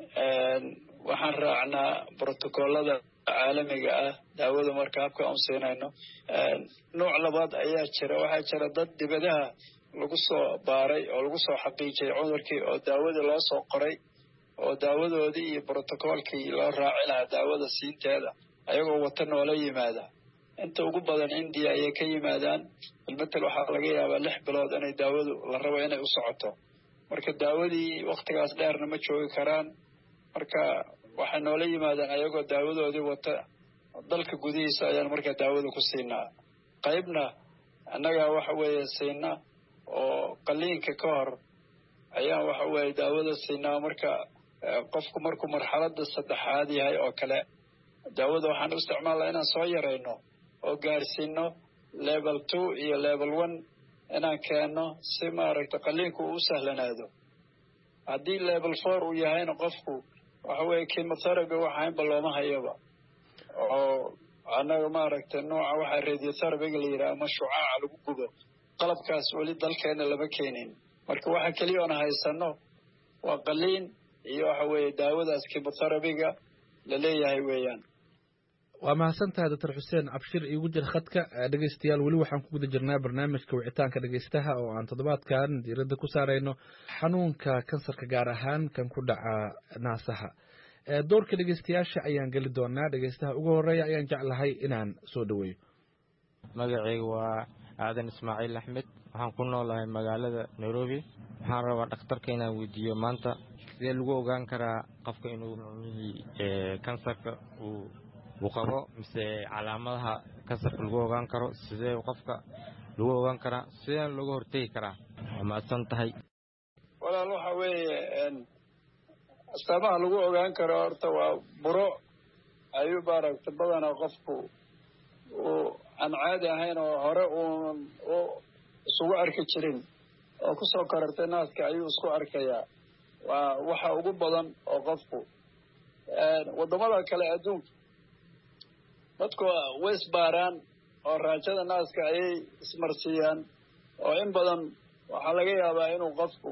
waxaan raacnaa brotocollada caalamiga ah daawada marka habka aan siinayno nooc labaad ayaa jira waxaa jira dad dibadaha lagu soo baaray oo lagu soo xaqiijiyay cudurkii oo daawadii loo soo qoray oo daawadoodii iyo brotocolkii loo raaci lahaa daawada siinteeda ayagoo wata noola yimaada inta ugu badan India ayay ka yimaadaan ilmatal waxaa laga yaabaa lix bilood inay daawadu la rabo inay u socoto marka daawadii waqtigaas dheerna ma joogi karaan marka waxay noola yimaadaan ayagoo daawadoodii wata dalka gudihiisa ayaan markaa daawada ku siinaa qaybna annaga waxa weeye siina oo qaliinka ka hor ayaan waxa weeye daawada siinaa marka qofku markuu marxaladda saddexaad yahay oo kale daawada waxaan u isticmaalnaa inaan soo yarayno oo gaarsiino level two iyo level one inaan keenno si maaragta qaliinku uu u sahlanaado haddii level four uu yahayna qofku waxa weeye chemotherapy waxaanba looma hayaba oo annaga maaragtay nooca waxaa radiotherapyga la yidhaha ama shucaaca lagu gubo qalabkaas weli dalkeena lama keenin marka waxa keliya oona haysano waa qaliin iyo waxa weeye daawadaas chemotherapyga la leeyahay weeyaan waa mahadsantahay doctor xuseen cabshir iigu jir khadka dhegaystayaal weli waxaan ku guda jirnaa barnaamijka wicitaanka dhegaystaha oo aan toddobaadkan diiradda ku saarayno xanuunka kansarka gaar ahaan kan ku dhaca naasaha doorka dhegaystayaasha ayaan geli doonaa dhegaystaha ugu horeeya ayaan jeclahay inaan soo dhaweeyo magacayga waa aadan ismaaciil axmed waxaan ku noolahay magaalada nairobi waxaan rabaa dhakhtarka inaan weydiiyo maanta sidee lagu ogaan karaa qofka inuu kansarka uu uu qabo mise calaamadaha kansarka lagu ogaan karo sidee qofka lagu ogaan karaa sidee looga hortegi karaa waa mahadsan tahay walaal waxa weeye astaamaha lagu ogaan karo horta waa buro ayuu maaragta badanaa qofku uu aan caadi ahayn oo hore uun u isugu arki jirin oo kusoo korortay naaska ayuu isku arkayaa waa waxa ugu badan oo qofku waddamada kale adduunka dadku way isbaaraan oo raajada naaska ayay ismarsiiyaan oo in badan waxaa laga yaabaa inuu qofku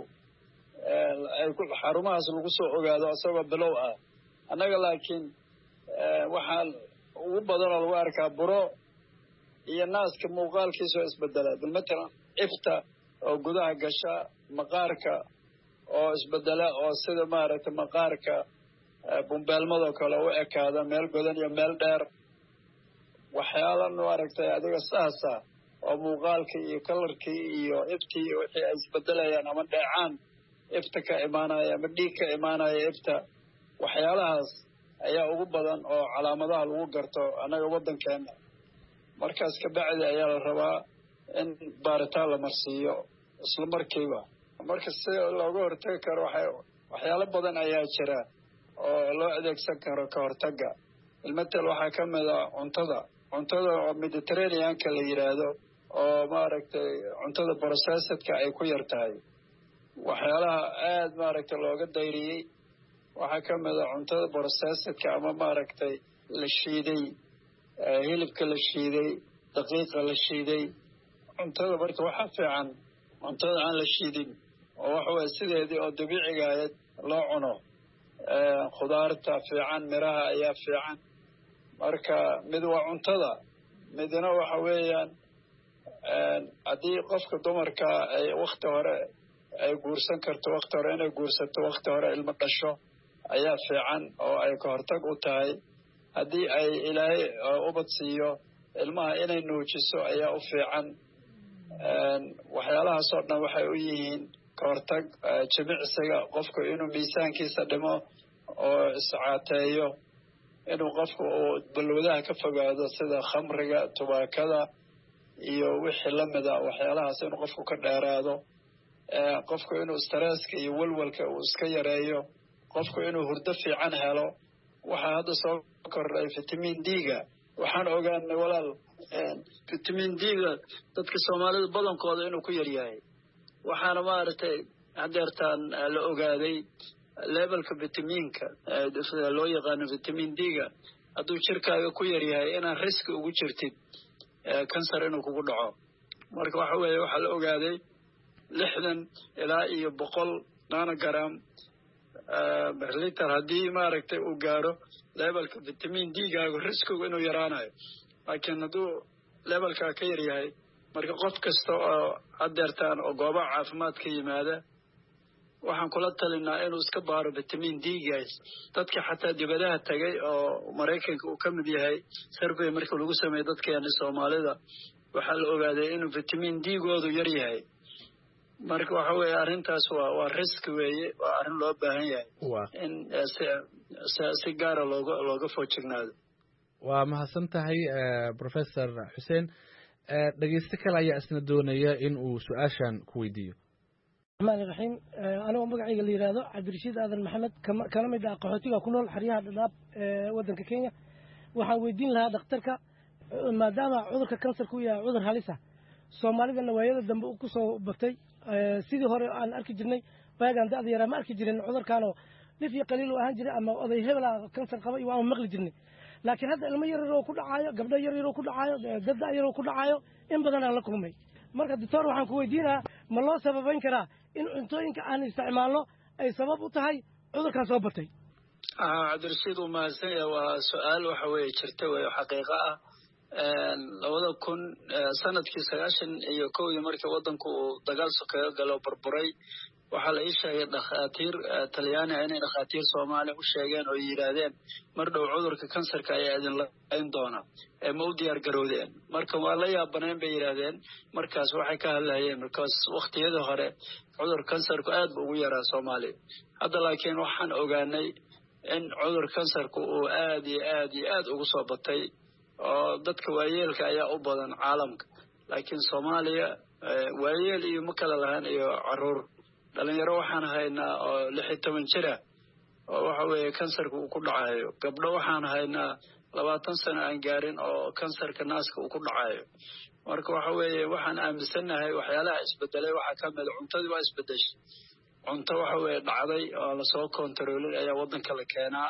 ay xarumahaas lagu soo ogaado isagoo bilow ah annaga laakiin waxaa ugu badan oo lagu arkaa buro iyo naaska muuqaalkiisa oo isbedela bilmatalan ifta oo gudaha gasha maqaarka oo isbedela oo sida maaragtay maqaarka bumbeelmadoo kale u ekaada meel godan iyo meel dheer waxyaala maaragtay adiga saasa oo muuqaalkii iyo kalarkii iyo iftii wixii ay isbedelayaan ama dheecaan ifta ka imaanaya ama dhiig ka imaanaya ifta waxyaalahaas ayaa ugu badan oo calaamadaha lagu garto annaga waddankeena markaas kabacdi ayaa la rabaa in baaritaan la marsiiyo isla markiiba marka si looga hortagi karo waxay waxyaalo badan ayaa jira oo loo adeegsan karo ka hortagga ilmatel waxaa ka mid a cuntada cuntada oo mediterraneanka la yidhaahdo oo maaragtay cuntada processedka ay ku yar tahay waxyaalaha aada maaragtay looga dayriyey waxaa ka mid a cuntada processedka ama maaragtay la shiiday hilibka la shiiday daqiiqa la shiiday cuntada marka waxaa fiican cuntada aan la shiidin oo waxa weye sideedii oo dabiiciga ahayd loo cuno khudaarta fiican miraha ayaa fiican marka mid waa cuntada midna waxa weeyaan haddii qofka dumarka ay wakti hore ay guursan karto wakti hore inay guursato wakti hore ilmo dhasho ayaa fiican oo ay ka hortag u tahay haddii ay ilaahay ubad siiyo ilmaha inay nuujiso ayaa u fiican waxyaalahaasoo dhan waxay u yihiin ka hortag jimicsiga qofku inuu miisaankiisa dhimo oo iscaateeyo inuu qofku uu balwadaha ka fogaado sida khamriga tubaakada iyo wixii lamida waxyaalahaas inuu qofku ka dheeraado qofku inuu stresska iyo walwalka uu iska yareeyo qofku inuu hurdo fiican helo waxaa hadda soo kordhay vitamin d-ga waxaan ogaanay walaal vitamin d-ga dadka soomaalida badankooda inuu ku yaryahay waxaana maaragtay hadeertaan la ogaaday levelka vitaminka loo yaqaano vitamin d-ga hadduu jirkaaga ku yaryahay inaan riski ugu jirtid kansar inuu kugu dhaco marka waxa weeye waxaa la ogaaday lixdan ilaa iyo boqol nanogram liter haddii maaragtay uu gaaro levelka vitamin d-gaagu riskigu inuu yaraanayo laakiin hadduu levelkaa ka yaryahay marka qof kasta oo hadeertaan oo goobaha caafimaad ka yimaada waxaan kula talinaa inuu iska baaro vitamin d-gaas dadka xataa dibadaha tagay oo maraykanka uu ka mid yahay survey marka lagu sameeyey dadkeena soomaalida waxaa la ogaaday inuu vitamin d-goodu yar yahay marka waxa weeye arrintaas waa waa risk weeye waa arrin loo baahan yahay in si si gaara looga looga foojignaado waa mahadsan tahay professor xuseen dhegeyste kale ayaa isna doonaya in uu su-aashan ku weydiiyo الرحمن الرحيم أنا ومقعي اللي يرادو عبد الرشيد هذا محمد كلام يدعى قحوتيك كنول حريها دلاب ودنك كينيا وحاويدين لها دكتورك ما دام عذرك كانسر كويا عذر هالسة سومالي ذا نوايا الدم كوسو بفتي سيدي هوري أن أركي جرني وياقان دا ديرا ما أركي جرن عذر كانوا لفي قليل وأهان جري أما أضي هبلا كانسر قبائي وأهم مغلي جرني لكن هذا لما يريرو كل عاية قبل يريرو كل عاية ددا يريرو كل عاية إن بدنا لكم مي marka doctor waxaan ku weydiinaa ma loo sababayn karaa in cuntooyinka aan isticmaalno ay sabab u tahay cudurkan soo batay cabdirashiid uu mahadsan yahay waa su-aal waxa weeye jirta wey xaqiiqo ah labada kun sanadkii sagaashan iyo kowdii markii waddanku uu dagaal sokeeyo galo burburay waxaa la ii sheegay dhakhaatiir talyaani ah inay dhakhaatiir soomaaliya u sheegeen oo yidhaahdeen mar dhow cudurka kansarka ayaa idin layn doona ee ma u diyaar garowdeen marka waa la yaabanayn bay yidhaahdeen markaas waxay ka hadlayeen markaas waktiyadii hore cudur kansarku aad bu ugu yaraa soomaaliya hadda laakiin waxaan ogaanay in cudur kansarku uu aad iyo aad iyo aad ugu soo batay oo dadka waayeelka ayaa u badan caalamka laakiin soomaaliya waayeel iyo ma kala lahaan iyo caruur dhalinyaro waxaan haynaa oo lix iyo toban jira oo waxa weeye kansarka uu ku dhacayo gabdho waxaan haynaa labaatan sano aan gaarin oo kansarka naaska uu ku dhacayo marka waxa weeye waxaan aaminsanahay waxyaalaha isbedelay waxaa ka mid cuntadii waa isbedeshay cunto waxa weeye dhacday oo lasoo kontaroolin ayaa waddanka la keenaa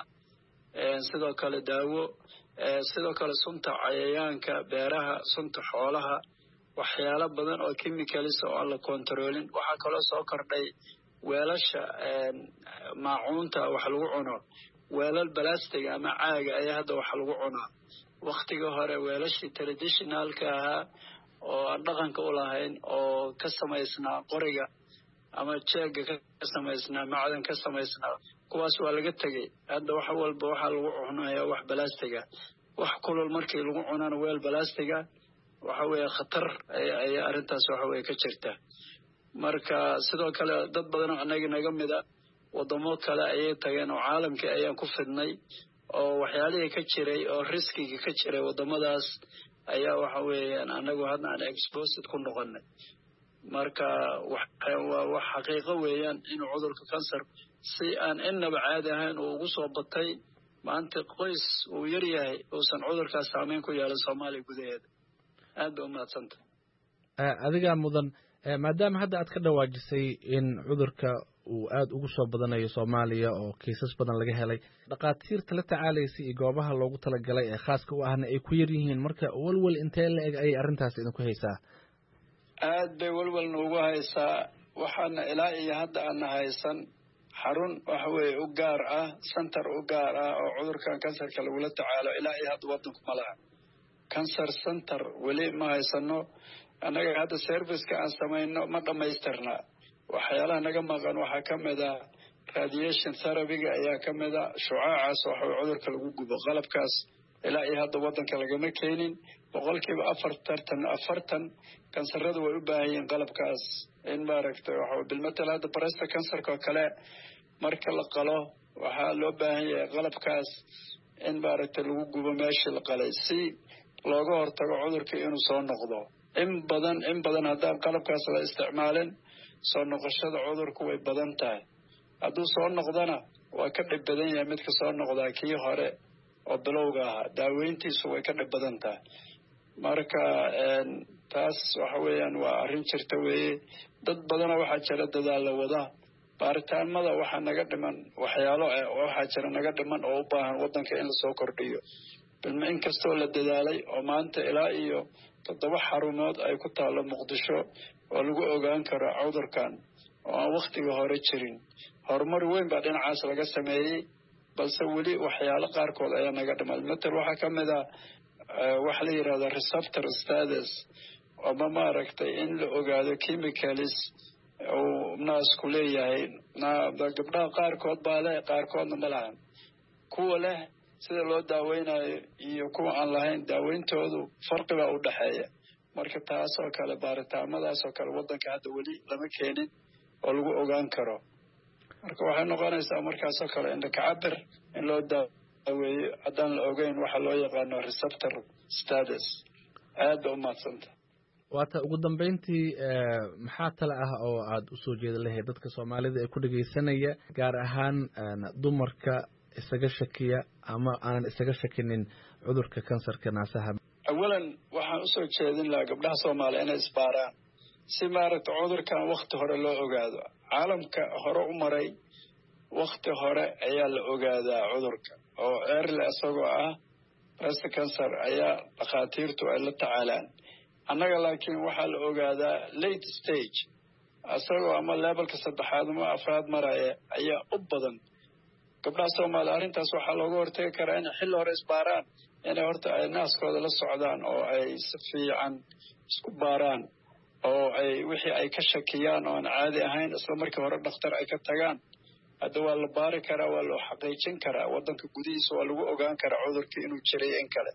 sidoo kale daawo sidoo kale sunta cayayaanka beeraha sunta xoolaha waxyaalo badan oo chemicals oo aan la kontaroolin waxaa kaloo soo kordhay weelasha maacuunta wax lagu cuno weelal plastic ama caaga ayaa hadda wax lagu cunaa waqtiga hore weelashii traditionalka ahaa oo aan dhaqanka u lahayn oo ka samaysnaa qoriga ama jeega ka samaysnaa macdan ka samaysnaa kuwaas waa laga tegey hadda wax walba waxaa lagu cunayaa wax plastic ah wax kulul markii lagu cunana weel plastic ah waxa weeye khatar ayaa arrintaas waxa weeye ka jirta marka sidoo kale dad badan oo anaga naga mida wadamo kale ayay tageen oo caalamka ayaan ku fidnay oo waxyaalihii ka jiray oo riskiga ka jiray wadamadaas ayaa waxa weeyaan anagu hadda aan exposed ku noqonay marka waa wax xaqiiqo weeyaan inuu cudurka kansar si aan innaba caadi ahayn uu ugu soo batay maanta qoys uu yar yahay uusan cudurkaas saameyn ku yeelan soomaaliya gudaheeda aad ba umahadsanta adigaa mudan maadaama hadda aad ka dhawaajisay in cudurka uu aad ugu soo badanayo soomaaliya oo kiisas badan laga helay dhakhaatiirta la tacaalaysa iyo goobaha loogu talagalay ee khaaska u ahna ay ku yar yihiin marka walwal intee la eg ayay arrintaas idinku haysaa aad bay walwal noogu haysaa waxaana ilaa iyo hadda aana haysan xarun waxa weeye u gaar ah center u gaar ah oo cudurkan kansarka lagula tacaalo ilaa iyo hadda waddanku ma laha cancer center weli ma haysano annaga hadda serviceka aan samayno ma dhammaystirna waxyaalaha naga maqan waxaa ka mid a radiation therapyga ayaa ka mid a shucaacaas waxa cudurka lagu gubo qalabkaas ilaa iyo hadda waddanka lagama keenin boqolkiiba afartan afartan kansarada way u baahan yihiin qalabkaas in maaragtay waxa bilmatal hadda breast cancerka oo kale marka la qalo waxaa loo baahan yahay qalabkaas in maaragtay lagu gubo meeshii la qalay si looga hortago cudurka inuu soo noqdo in badan in badan haddaan qalabkaas la isticmaalin soo noqoshada cudurku way badan tahay hadduu soo noqdana waa ka dhib badan yahay midka soo noqdaa kii hore oo bilowga ahaa daaweyntiisu way ka dhib badan tahay marka taas waxa weeyaan waa arrin jirta weeye dad badanoo waxaa jira dadaalla wada baaritaanmada waxaa naga dhiman waxyaalo waxaa jira naga dhiman oo u baahan waddanka in lasoo kordhiyo bilma in kastoo la dadaalay oo maanta ilaa iyo toddoba xarumood ay ku taallo muqdisho oo lagu ogaan karo cudurkan oo aan wakhtiga hore jirin horumar weyn baa dhinacaas laga sameeyey balse weli waxyaalo qaarkood ayaa naga dhiman matal waxaa ka mid ah waxa la yidhahda receptor status ama maaragtay in la ogaado chemicalis uu naasku leeyahay gabdhaha qaarkood baa leh qaarkoodna ma lahan kuwa leh sida loo daaweynayo iyo kuwa aan lahayn daaweyntoodu farqi baa u dhexeeya marka taasoo kale baaritaamadaasoo kale waddanka hadda weli lama keenin oo lagu ogaan karo marka waxay noqonaysaa markaasoo kale indhakacabir in loo daaweeyo haddaan la ogeyn waxa loo yaqaano receptor status aad ba umahadsanta waata ugu dambeyntii maxaa tale ah oo aad usoo jeeda lahayd dadka soomaalida ee ku dhegaysanaya gaar ahaan dumarka isaga shakiya ama aanan isaga shakinin cudurka kansarka naasaha awalan waxaan usoo jeedin lahaa gabdhaha soomaaliya inay isbaaraan si maaragta cudurkan wakti hore loo ogaado caalamka hore u maray wakti hore ayaa la ogaadaa cudurka oo early isagoo ah breast cancer ayaa dhakhaatiirtu ay la tacaalaan annaga laakiin waxaa la ogaadaa late stage isagoo ama levelka saddexaad ama afraad maraya ayaa u badan gabdhaha soomaaliya arrintaas waxaa looga hortagi karaa inay xilli hore isbaaraan inay horta ay naaskooda la socdaan oo ay si fiican isku baaraan oo ay wixii ay ka shakiyaan oo aan caadi ahayn isla markii hore dhakhtar ay ka tagaan hadda waa la baari karaa waa loo xaqiijin karaa waddanka gudihiisa waa lagu ogaan karaa cudurkii inuu jiray in kale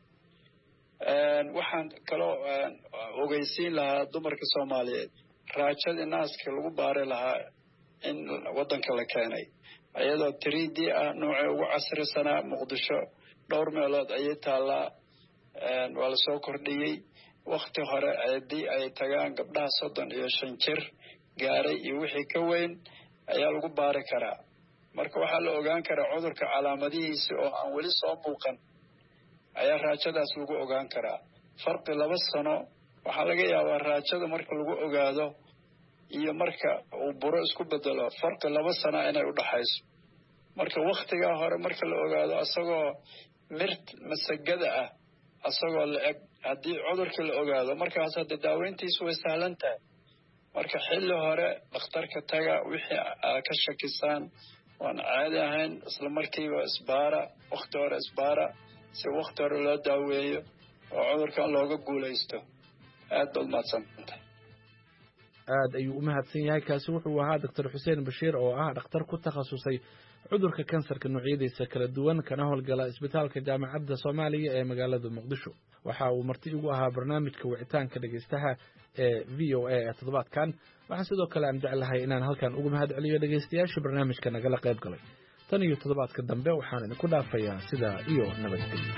waxaan kaloo ogeysiin lahaa dumarka soomaaliyeed raajadii naaska lagu baari lahaa in waddanka la keenay iyadoo three d ah noocii ugu casrisanaa muqdisho dhowr meelood ayay taallaa waa lasoo kordhiyey wakti hore haddii ay tagaan gabdhaha soddon iyo shan jir gaaray iyo wixii ka weyn ayaa lagu baari karaa marka waxaa la ogaan karaa cudurka calaamadihiisi oo aan weli soo muuqan ayaa raajadaas lagu ogaan karaa. farqi laba sano waxaa laga yaabaa raajada marka lagu ogaado iyo marka uu buro isku bedelo farqi laba sano inay u dhaxayso. marka waktigaa hore marka la ogaado asagoo mirt masagada ah asagoo la eg haddii cudurka la ogaado markaas hadda daaweyntiisu way sahlan tahay. marka xilli hore dhakhtarka taga wixii aa ka shakisaan waan caadi ahayn isla markiiba isbaara wakti hore isbaara si wakti hore loo daaweeyo oo cudurkan looga guulaysto. aad baad mahadsantahay. aad ayuu u mahadsan yahay. kaasi wuxuu ahaa doctor xuseen bashiir oo ah dhakhtar ku takhasusay cudurka kansarka noocyadiisa kala duwan kana howlgala isbitaalka jaamacadda soomaaliya ee magaalada muqdisho. waxa uu marti ugu ahaa barnaamijka wicitaanka dhegeystaha ee v o a ee toddobaadkan. waxaan sidoo kale aan jeclahay inaan halkan ugu mahad celiyo dhegeystayaasha barnaamijka nagala qayb galay. tan iyo toddobaadka dambe waxaan idinku dhaafayaa sidaa iyo nabadgelyo.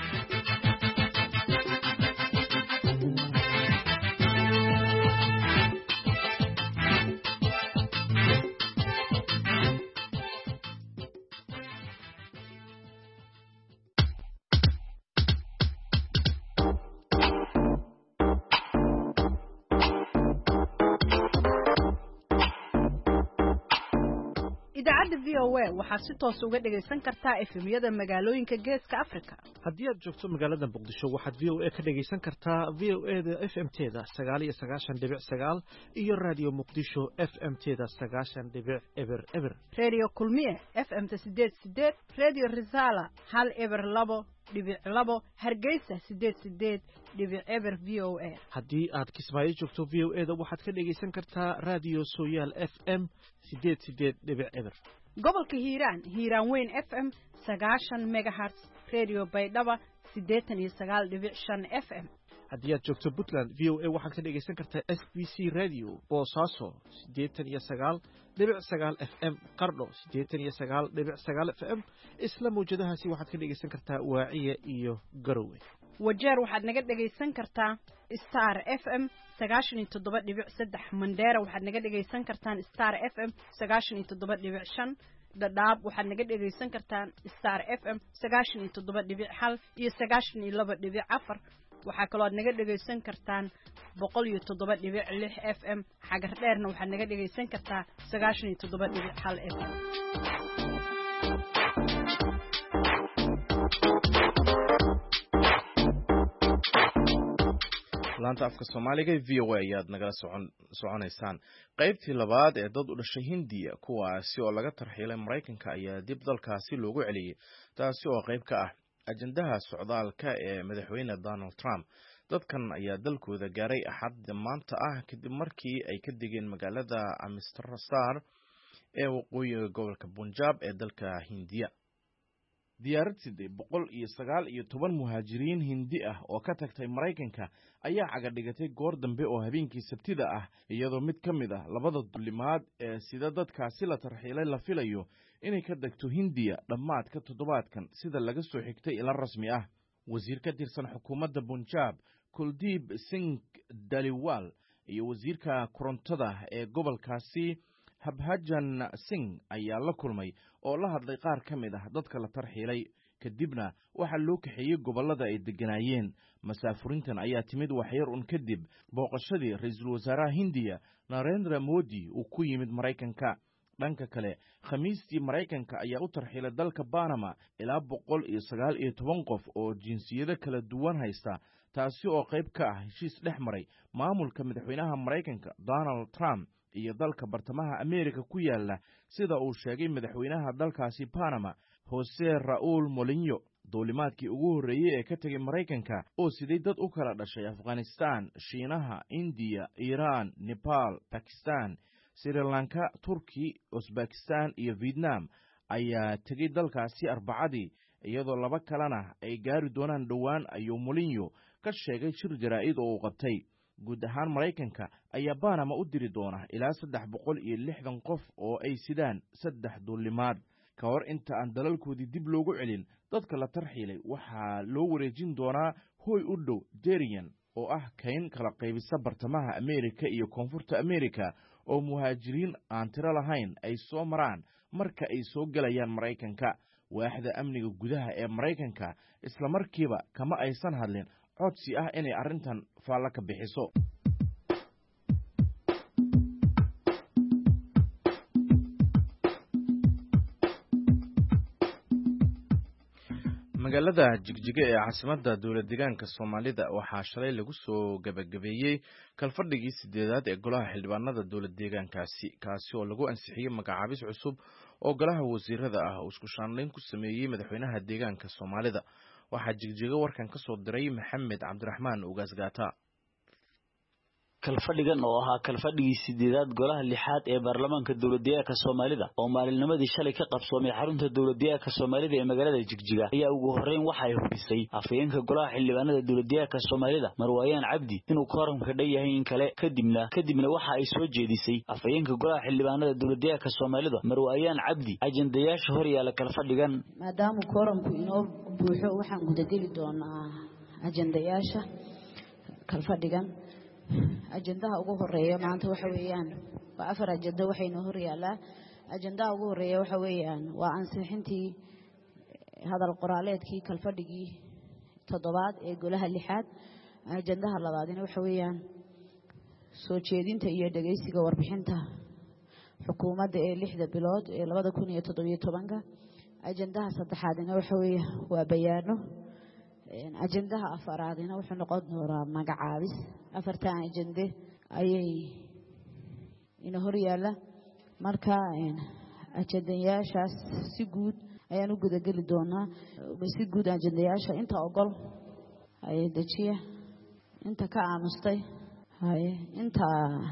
idaacadda v o a waxaad si toos uga dhagaysan kartaa efemyada magaalooyinka geeska Afrika. haddii aad joogto magaalada muqdisho waxaad v o a ka dhagaysan kartaa v o a da f m teeda sagaal iyo sagaashan dhibic sagaal iyo radio muqdisho f m teeda sagaashan dhibic eber eber. radio kulmiye f m ta sideed sideed, radio risala hal eber labo dhibic labo, hargeysa sideed sideed dhibic eber v o a. haddii aad kismaayo joogto v o a da waxaad ka dhagaysan kartaa radio sooyaal f m sideed sideed dhibic eber. gobolka hiiraan hiiraan weyn f m sagaashan megahertz, radio baydhaba siddeetan iyo sagaal dhibic shan f m. haddii aad joogto puntland v o a waxaad ka dhagaysan kartaa s b c radio boosaaso siddeetan iyo sagaal dhibic sagaal f m, qardho siddeetan iyo sagaal dhibic sagaal f m. isla mawjadahaasi waxaad ka dhagaysan kartaa waaciya iyo garowe. wajeer waxaad naga dhagaysan kartaa star f m sagaashan iyo toddoba dhibic saddex. mandheera waxaad naga dhagaysan kartaan star f m sagaashan iyo toddoba dhibic shan. dhadhaab waxaad naga dhagaysan kartaan star f m sagaashan iyo toddoba dhibic hal iyo sagaashan iyo laba dhibic afar. waxaa kaloo aad naga dhagaysan kartaan boqol iyo toddoba dhibic lix f m. xagar dheerna waxaad naga dhagaysan kartaa sagaashan iyo toddoba dhibic hal f m. laanta afka soomaaliga v o a ayaad nagala socon soconaysaan. qaybtii labaad ee dad u dhashay hindiya kuwaasi oo laga tarxiilay maraykanka ayaa dib dalkaasi loogu celiyey, taasi oo qayb ka ah ajandaha socdaalka ee madaxweyne Donald Trump. dadkan ayaa dalkooda gaaray axadda maanta ah kadib markii ay ka degeen magaalada Amritsar ee waqooyiga gobolka Punjab ee dalka Hindiya. diyaarad sidee boqol iyo sagaal iyo toban muhaajiriin hindi ah oo ka tagtay maraykanka ayaa caga dhigatay goor dambe oo habeenkii sabtida ah, iyadoo mid ka mid ah labada dulimaad ee sida dadkaasi la tarxiilay la filayo inay ka degto Hindiya dhammaadka toddobaadkan sida laga soo xigtay ila rasmi ah. wasiir ka tirsan xukuumadda Punjab Kuldeep Singh Dhaliwal iyo wasiirka korontada ee gobolkaasi Habhajan Singh ayaa la kulmay oo la hadlay qaar ka mid ah dadka la tarxiilay, kadibna waxaa loo kaxeeyey gobollada ay degganaayeen. masaafurintan ayaa timid waxyar un kadib booqashadii ra-iisul wasaaraha Hindiya Narendra Modi uu ku yimid Maraykanka. dhanka kale khamiistii Maraykanka ayaa u tarxiilay dalka Panama ilaa boqol iyo sagaal iyo toban qof oo jinsiyado kala duwan haysta, taasi oo qayb ka ah heshiis dhex maray maamulka madaxweynaha Maraykanka Donald Trump iyo dalka bartamaha Ameerika ku yaala, sida uu sheegay madaxweynaha dalkaasi Panama Jose Raul Molinho. duulimaadkii ugu horreeyey ee ka tegay Maraykanka oo siday dad u kala dhashay Afghanistan, Shiinaha, India, Iran, Nepal, Pakistan, Sri Lanka, Turki, Uzbekistan iyo Vietnam ayaa tegay dalkaasi Arbacadii, iyadoo laba kalena ay gaari doonaan dhowaan, ayuu Molinho ka sheegay shir jaraa'id oo uu qabtay. guud ahaan Maraykanka ayaa Panama u diri doona ilaa saddex boqol iyo lixdan qof oo ay sidaan saddex duulimaad. ka hor inta aan dalalkoodii dib loogu celin, dadka la tarxiilay waxaa loo wareejin doonaa hooy u dhow Darien oo ah kayn kala qaybisa bartamaha Ameerika iyo koonfurta Ameerika oo muhaajiriin aan tiro lahayn ay soo maraan marka ay soo galayaan Maraykanka. waaxda amniga gudaha ee Mareykanka isla markiiba kama aysan hadlin codsi ah inay arrintan faalla ka bixiso. magaalada Jigjiga ee caasimadda dowlad deegaanka Soomaalida waxaa shalay lagu soo gabagabeeyay kalfadhigii sideedaad ee golaha xildhibaanada dowlad deegaankaasi kaasi oo lagu ansixiyay magacaabis cusub oo golaha wasiirada ah oo isku shaandhayn ku sameeyay madaxweynaha deegaanka Soomaalida. waxaa Jigjiga warkan ka soo diray Maxamed Cabdiraxmaan Ugaasgaata. kalfadhigan oo ahaa kalfadhigii sideedaad golaha lixaad ee baarlamaanka dowladdeegaanka Soomaalida oo maalinnimadii shalay ka qabsoomay xarunta dowladdeegaanka Soomaalida ee magaalada Jigjiga ayaa ugu horeyn waxa ay hubisay afayeenka golaha xildhibaanada dowladdeegaanka Soomaalida Marwayaan Cabdi inuu kooramka dheeyahay in kale kadibna kadibna waxa ay soo jeedisay afayeenka golaha xildhibaanada dowladdeegaanka Soomaalida Marwayaan Cabdi ajandayaasha hor yaala kalfadhigan maadaama kooramku inoo buuxo waxaan gudageli doonaa ajandayaasha kalfadhigan. ajandaha ugu horeeya maanta waxa weeyaan waa afar ajanda waxayna hor yaalaa. ajandaha ugu horeeya waxa weeyaan waa ansixintii hadal qoraaleedkii kalfadhigii toddobaad ee golaha lixaad. ajandaha labaadina waxa weeyaan soo jeedinta iyo dhageysiga warbixinta xukuumadda ee lixda bilood ee labada kun iyo toddoba iyo tobanka. ajandaha saddexaadina waxa weeyaan waa bayaano. ajandaha afaraadina wuxuu noqon doonaa magacaabis. afartan ajande ayay ina hor yaala marka ajandayaashaas si guud ayaan u gudageli doonaa. si guud ajandayaasha inta ogol ay dejiya inta ka aamustay hay inta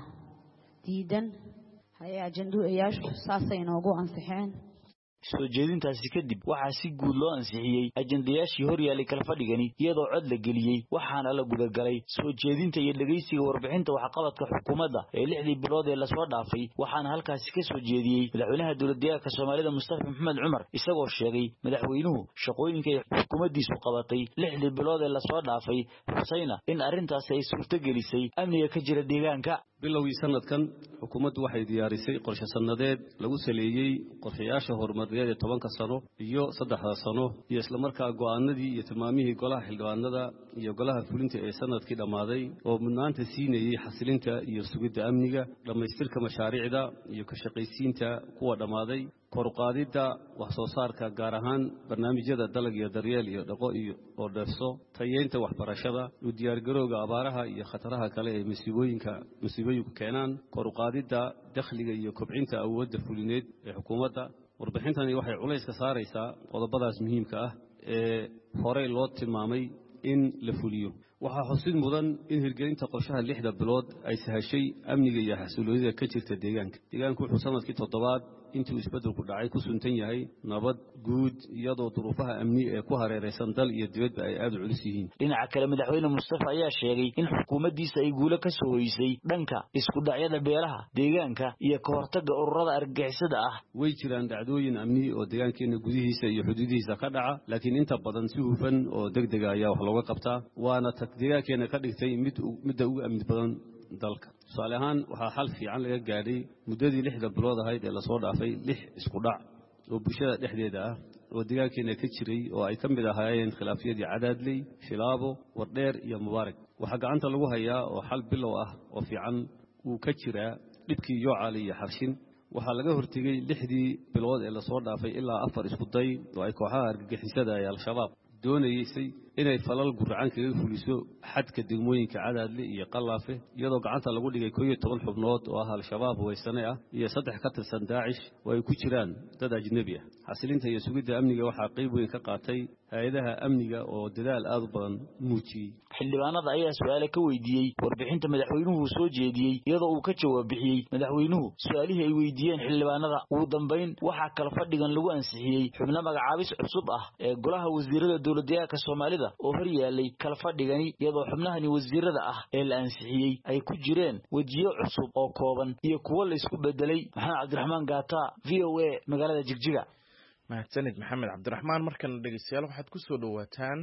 diidan hay ajandayaashu saasay noogu ansixeen. soo jeedintaasi kadib waxaa si guud loo ansixiyay ajandayaashii hor yaalay kalfadhigani iyadoo cod la geliyay waxaana la gudagalay soo jeedinta iyo dhageysiga warbixinta waxqabadka xukuumadda ee lixdii bilood ee la soo dhaafay waxaana halkaasi ka soo jeediyay madaxweynaha dowladdeegaanka Soomaalida Mustafa Maxamed Cumar isagoo sheegay madaxweynuhu shaqooyinka ay xukuumaddiisu qabatay lixdii bilood ee la soo dhaafay xusayna in arrintaasi ay suurtagelisay amniga ka jira deegaanka. bilowgii sanadkan xukuumaddu waxay diyaarisay qorshe sanadeed lagu saleeyay qorshayaasha horumarineed ee tobanka sano iyo saddexda sano iyo isla markaa go'aanadii iyo tilmaamihii golaha xildhibaanada iyo golaha fulinta ee sanadkii dhammaaday oo mudnaanta siinayay xasilinta iyo sugidda amniga, dhammaystirka mashaariicda iyo ka shaqaysiinta kuwa dhammaaday, kor u qaadidda wax soo saarka gaar ahaan barnaamijyada dalag iyo daryeel iyo dhaqo iyo oo dheefso, tayeynta waxbarashada, u diyaargarowga abaaraha iyo khataraha kale ee masiibooyinka masiibooyinku keenaan, kor u qaadidda dakhliga iyo kobcinta awoodda fulineed ee xukuumadda. warbixintani waxay culays ka saaraysaa qodobadaas muhiimka ah ee horey loo tilmaamay in la fuliyo. waxaa xusid mudan in hirgelinta qorshaha lixda bilood ay sahashay amniga iyo xasiloonida ka jirta deegaanka. deegaanku wuxuu sanadkii toddobaad intuu isbeddelku dhacay ku suntan yahay nabad guud iyadoo duruufaha amni ee ku hareeraysan dal iyo dibadba ay aad u culus yihiin. dhinaca kale madaxweyne Mustafa ayaa sheegay in xukuumaddiisa ay guulo ka soo hoysay dhanka isku dhacyada beelaha deegaanka iyo ka hortagga ururada argagixisada ah. way jiraan dhacdooyin amni oo deegaankeena gudihiisa iyo xuduudihiisa ka dhaca laakiin inta badan si hufan oo degdeg ah ayaa wax looga qabtaa waana deegaankeena ka dhigtay mid midda ugu amni badan dalka. tusaale ahaan waxaa xal fiican laga gaadhay muddadii lixda bilood ahayd ee lasoo dhaafay lix isku dhac oo bulshada dhexdeeda ah oo deegaankeena ka jiray oo ay ka mid ahaayeen khilaafyadii Cadaadley, Shilaabo, Wardheer iyo Mubaarak. waxaa gacanta lagu hayaa oo xal bilow ah oo fiican uu ka jiraa dhibkii Yoocali iyo Xarshin. waxaa laga hortigay lixdii bilood ee lasoo dhaafay ilaa afar isku day oo ay kooxaha argagixisada ee Al-Shabaab doonaysay inay falal gurcan kaga fuliso xadka degmooyinka Cadaadle iyo Qalaafe iyadoo gacanta lagu dhigay koob iyo toban xubnood oo ah Al-Shabaab waysane ah iyo saddex ka tirsan Daacish oo ay ku jiraan dad ajnabi ah. xasilinta iyo sugidda amniga waxaa qayb weyn ka qaatay hay'adaha amniga oo dadaal aad u badan muujiyay. xildhibaanada ayaa su'aalo ka weydiiyay warbixinta madaxweynuhu soo jeediyay iyadoo uu ka jawaab bixiyay madaxweynuhu su'aalihii ay weydiiyeen xildhibaanada. ugu dambeyn waxaa kala fadhigan lagu ansixiyay xubno magacaabis cusub ah ee golaha wasiirada dowladdeegaanka Soomaalida oo hor yaalay kala fadhigani iyadoo xubnahani wasiirada ah ee la ansixiyay ay ku jireen wajiyo cusub oo kooban iyo kuwo la isku bedelay. Maxamed Cabdiraxmaan Gaata, V O A, magaalada Jigjiga. mahadsanid Maxamed Cabdiraxmaan. markan dhageystayaal waxaad ku soo dhawaataan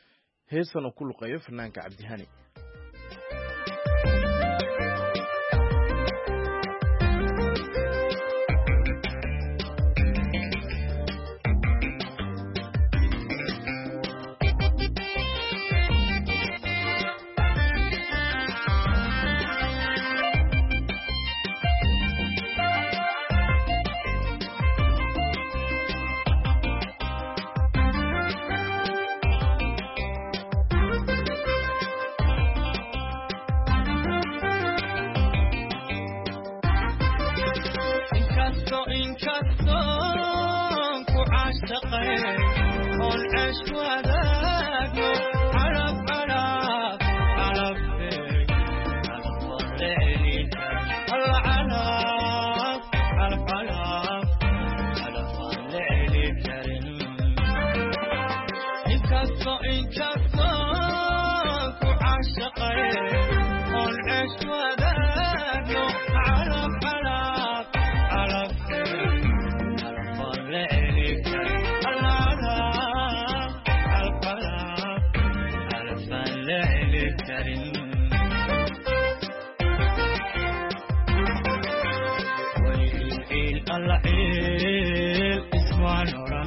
heesan oo ku luqeeyo fanaanka Cabdihani. inkastoo inkastoon ku caashaqay oon ceesh wadaagno calab calab calabkay calabaan lecelin alla calab calab calab calabaan lecelin karin inkastoo inkastoon ku caashaqay oon ceesh wadaagno calab calab calabkay calabaan lecelin karin alla calab calab calab calabaan lecelin karin wayilciil alla ciil ismaan oran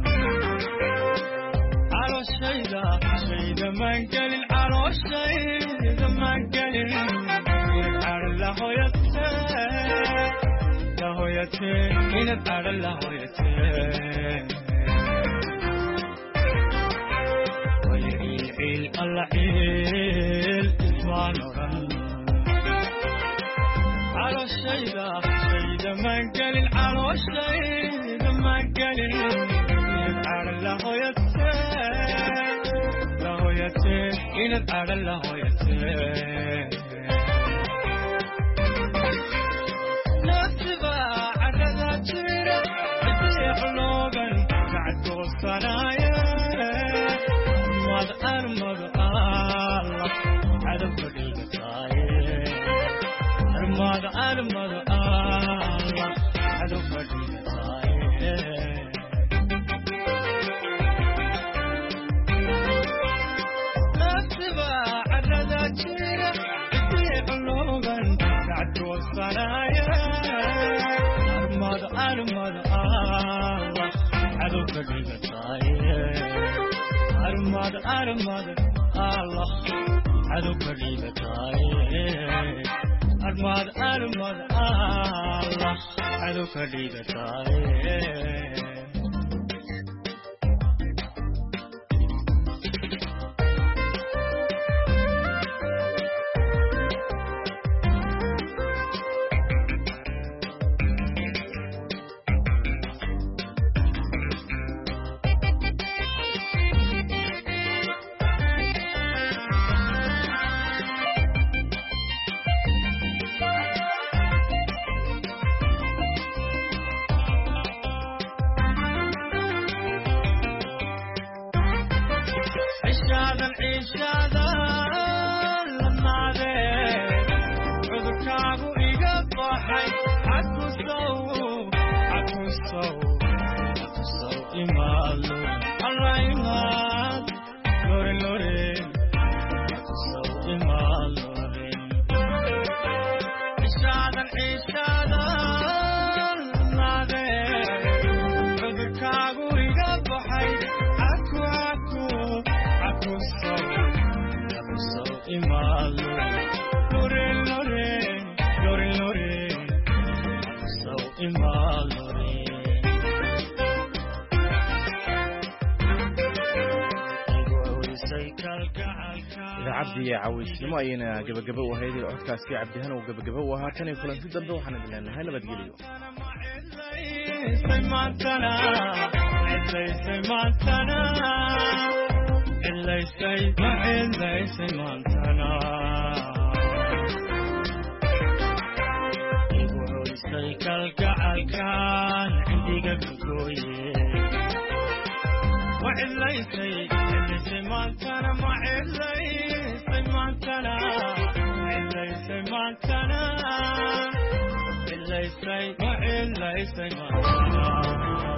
caloshayda shayda maan gelin caloshayda maan gelin inad cadho la hoyatee la hoyatee inad cadho la hoyatee wayilciil alla ciil ismaan oran caloshayda shayda maan gelin caloshayda maan gelin inad cadho la hoyatee la hoyatee inad cadho la hoyatee nafsiba carrada jira cidiiq loogan kacadgoosanaaya mad armad alla cadabka dhigataaye armad armad alla cadabka dhigataaye nafsiba carrada jira cidiiq loogan kacadgoosanaaya armad armad alla cadabka dhigataaye armad armad alla cadabka dhigataaye armad armad alla cadabka dhigataaye عشادا عشادا لما ذيك عذركاغو إيقا بوحي عكو الصو عكو الصو عكو الصو إمالو الله إمال لوري لوري عكو الصو إمال لوري عشادا عشادا لما ذيك عذركاغو إيقا بوحي عكو عكو عكو الصو عكو الصو إمالو لوري لوري لوري لوري عكو الصو إمالو idaacadii cawaysnimo ayayna gabagabo u ahayd codkaasi cabdihana uu gabagabo u ahaa tan iyo kulanti dambe waxaan idin leenahay nabadgelyo kalgacalkan cindiga kagooye وعليتي عليتي مانتنا ما عليتي مانتنا عليتي مانتنا عليتي ما عليتي مانتنا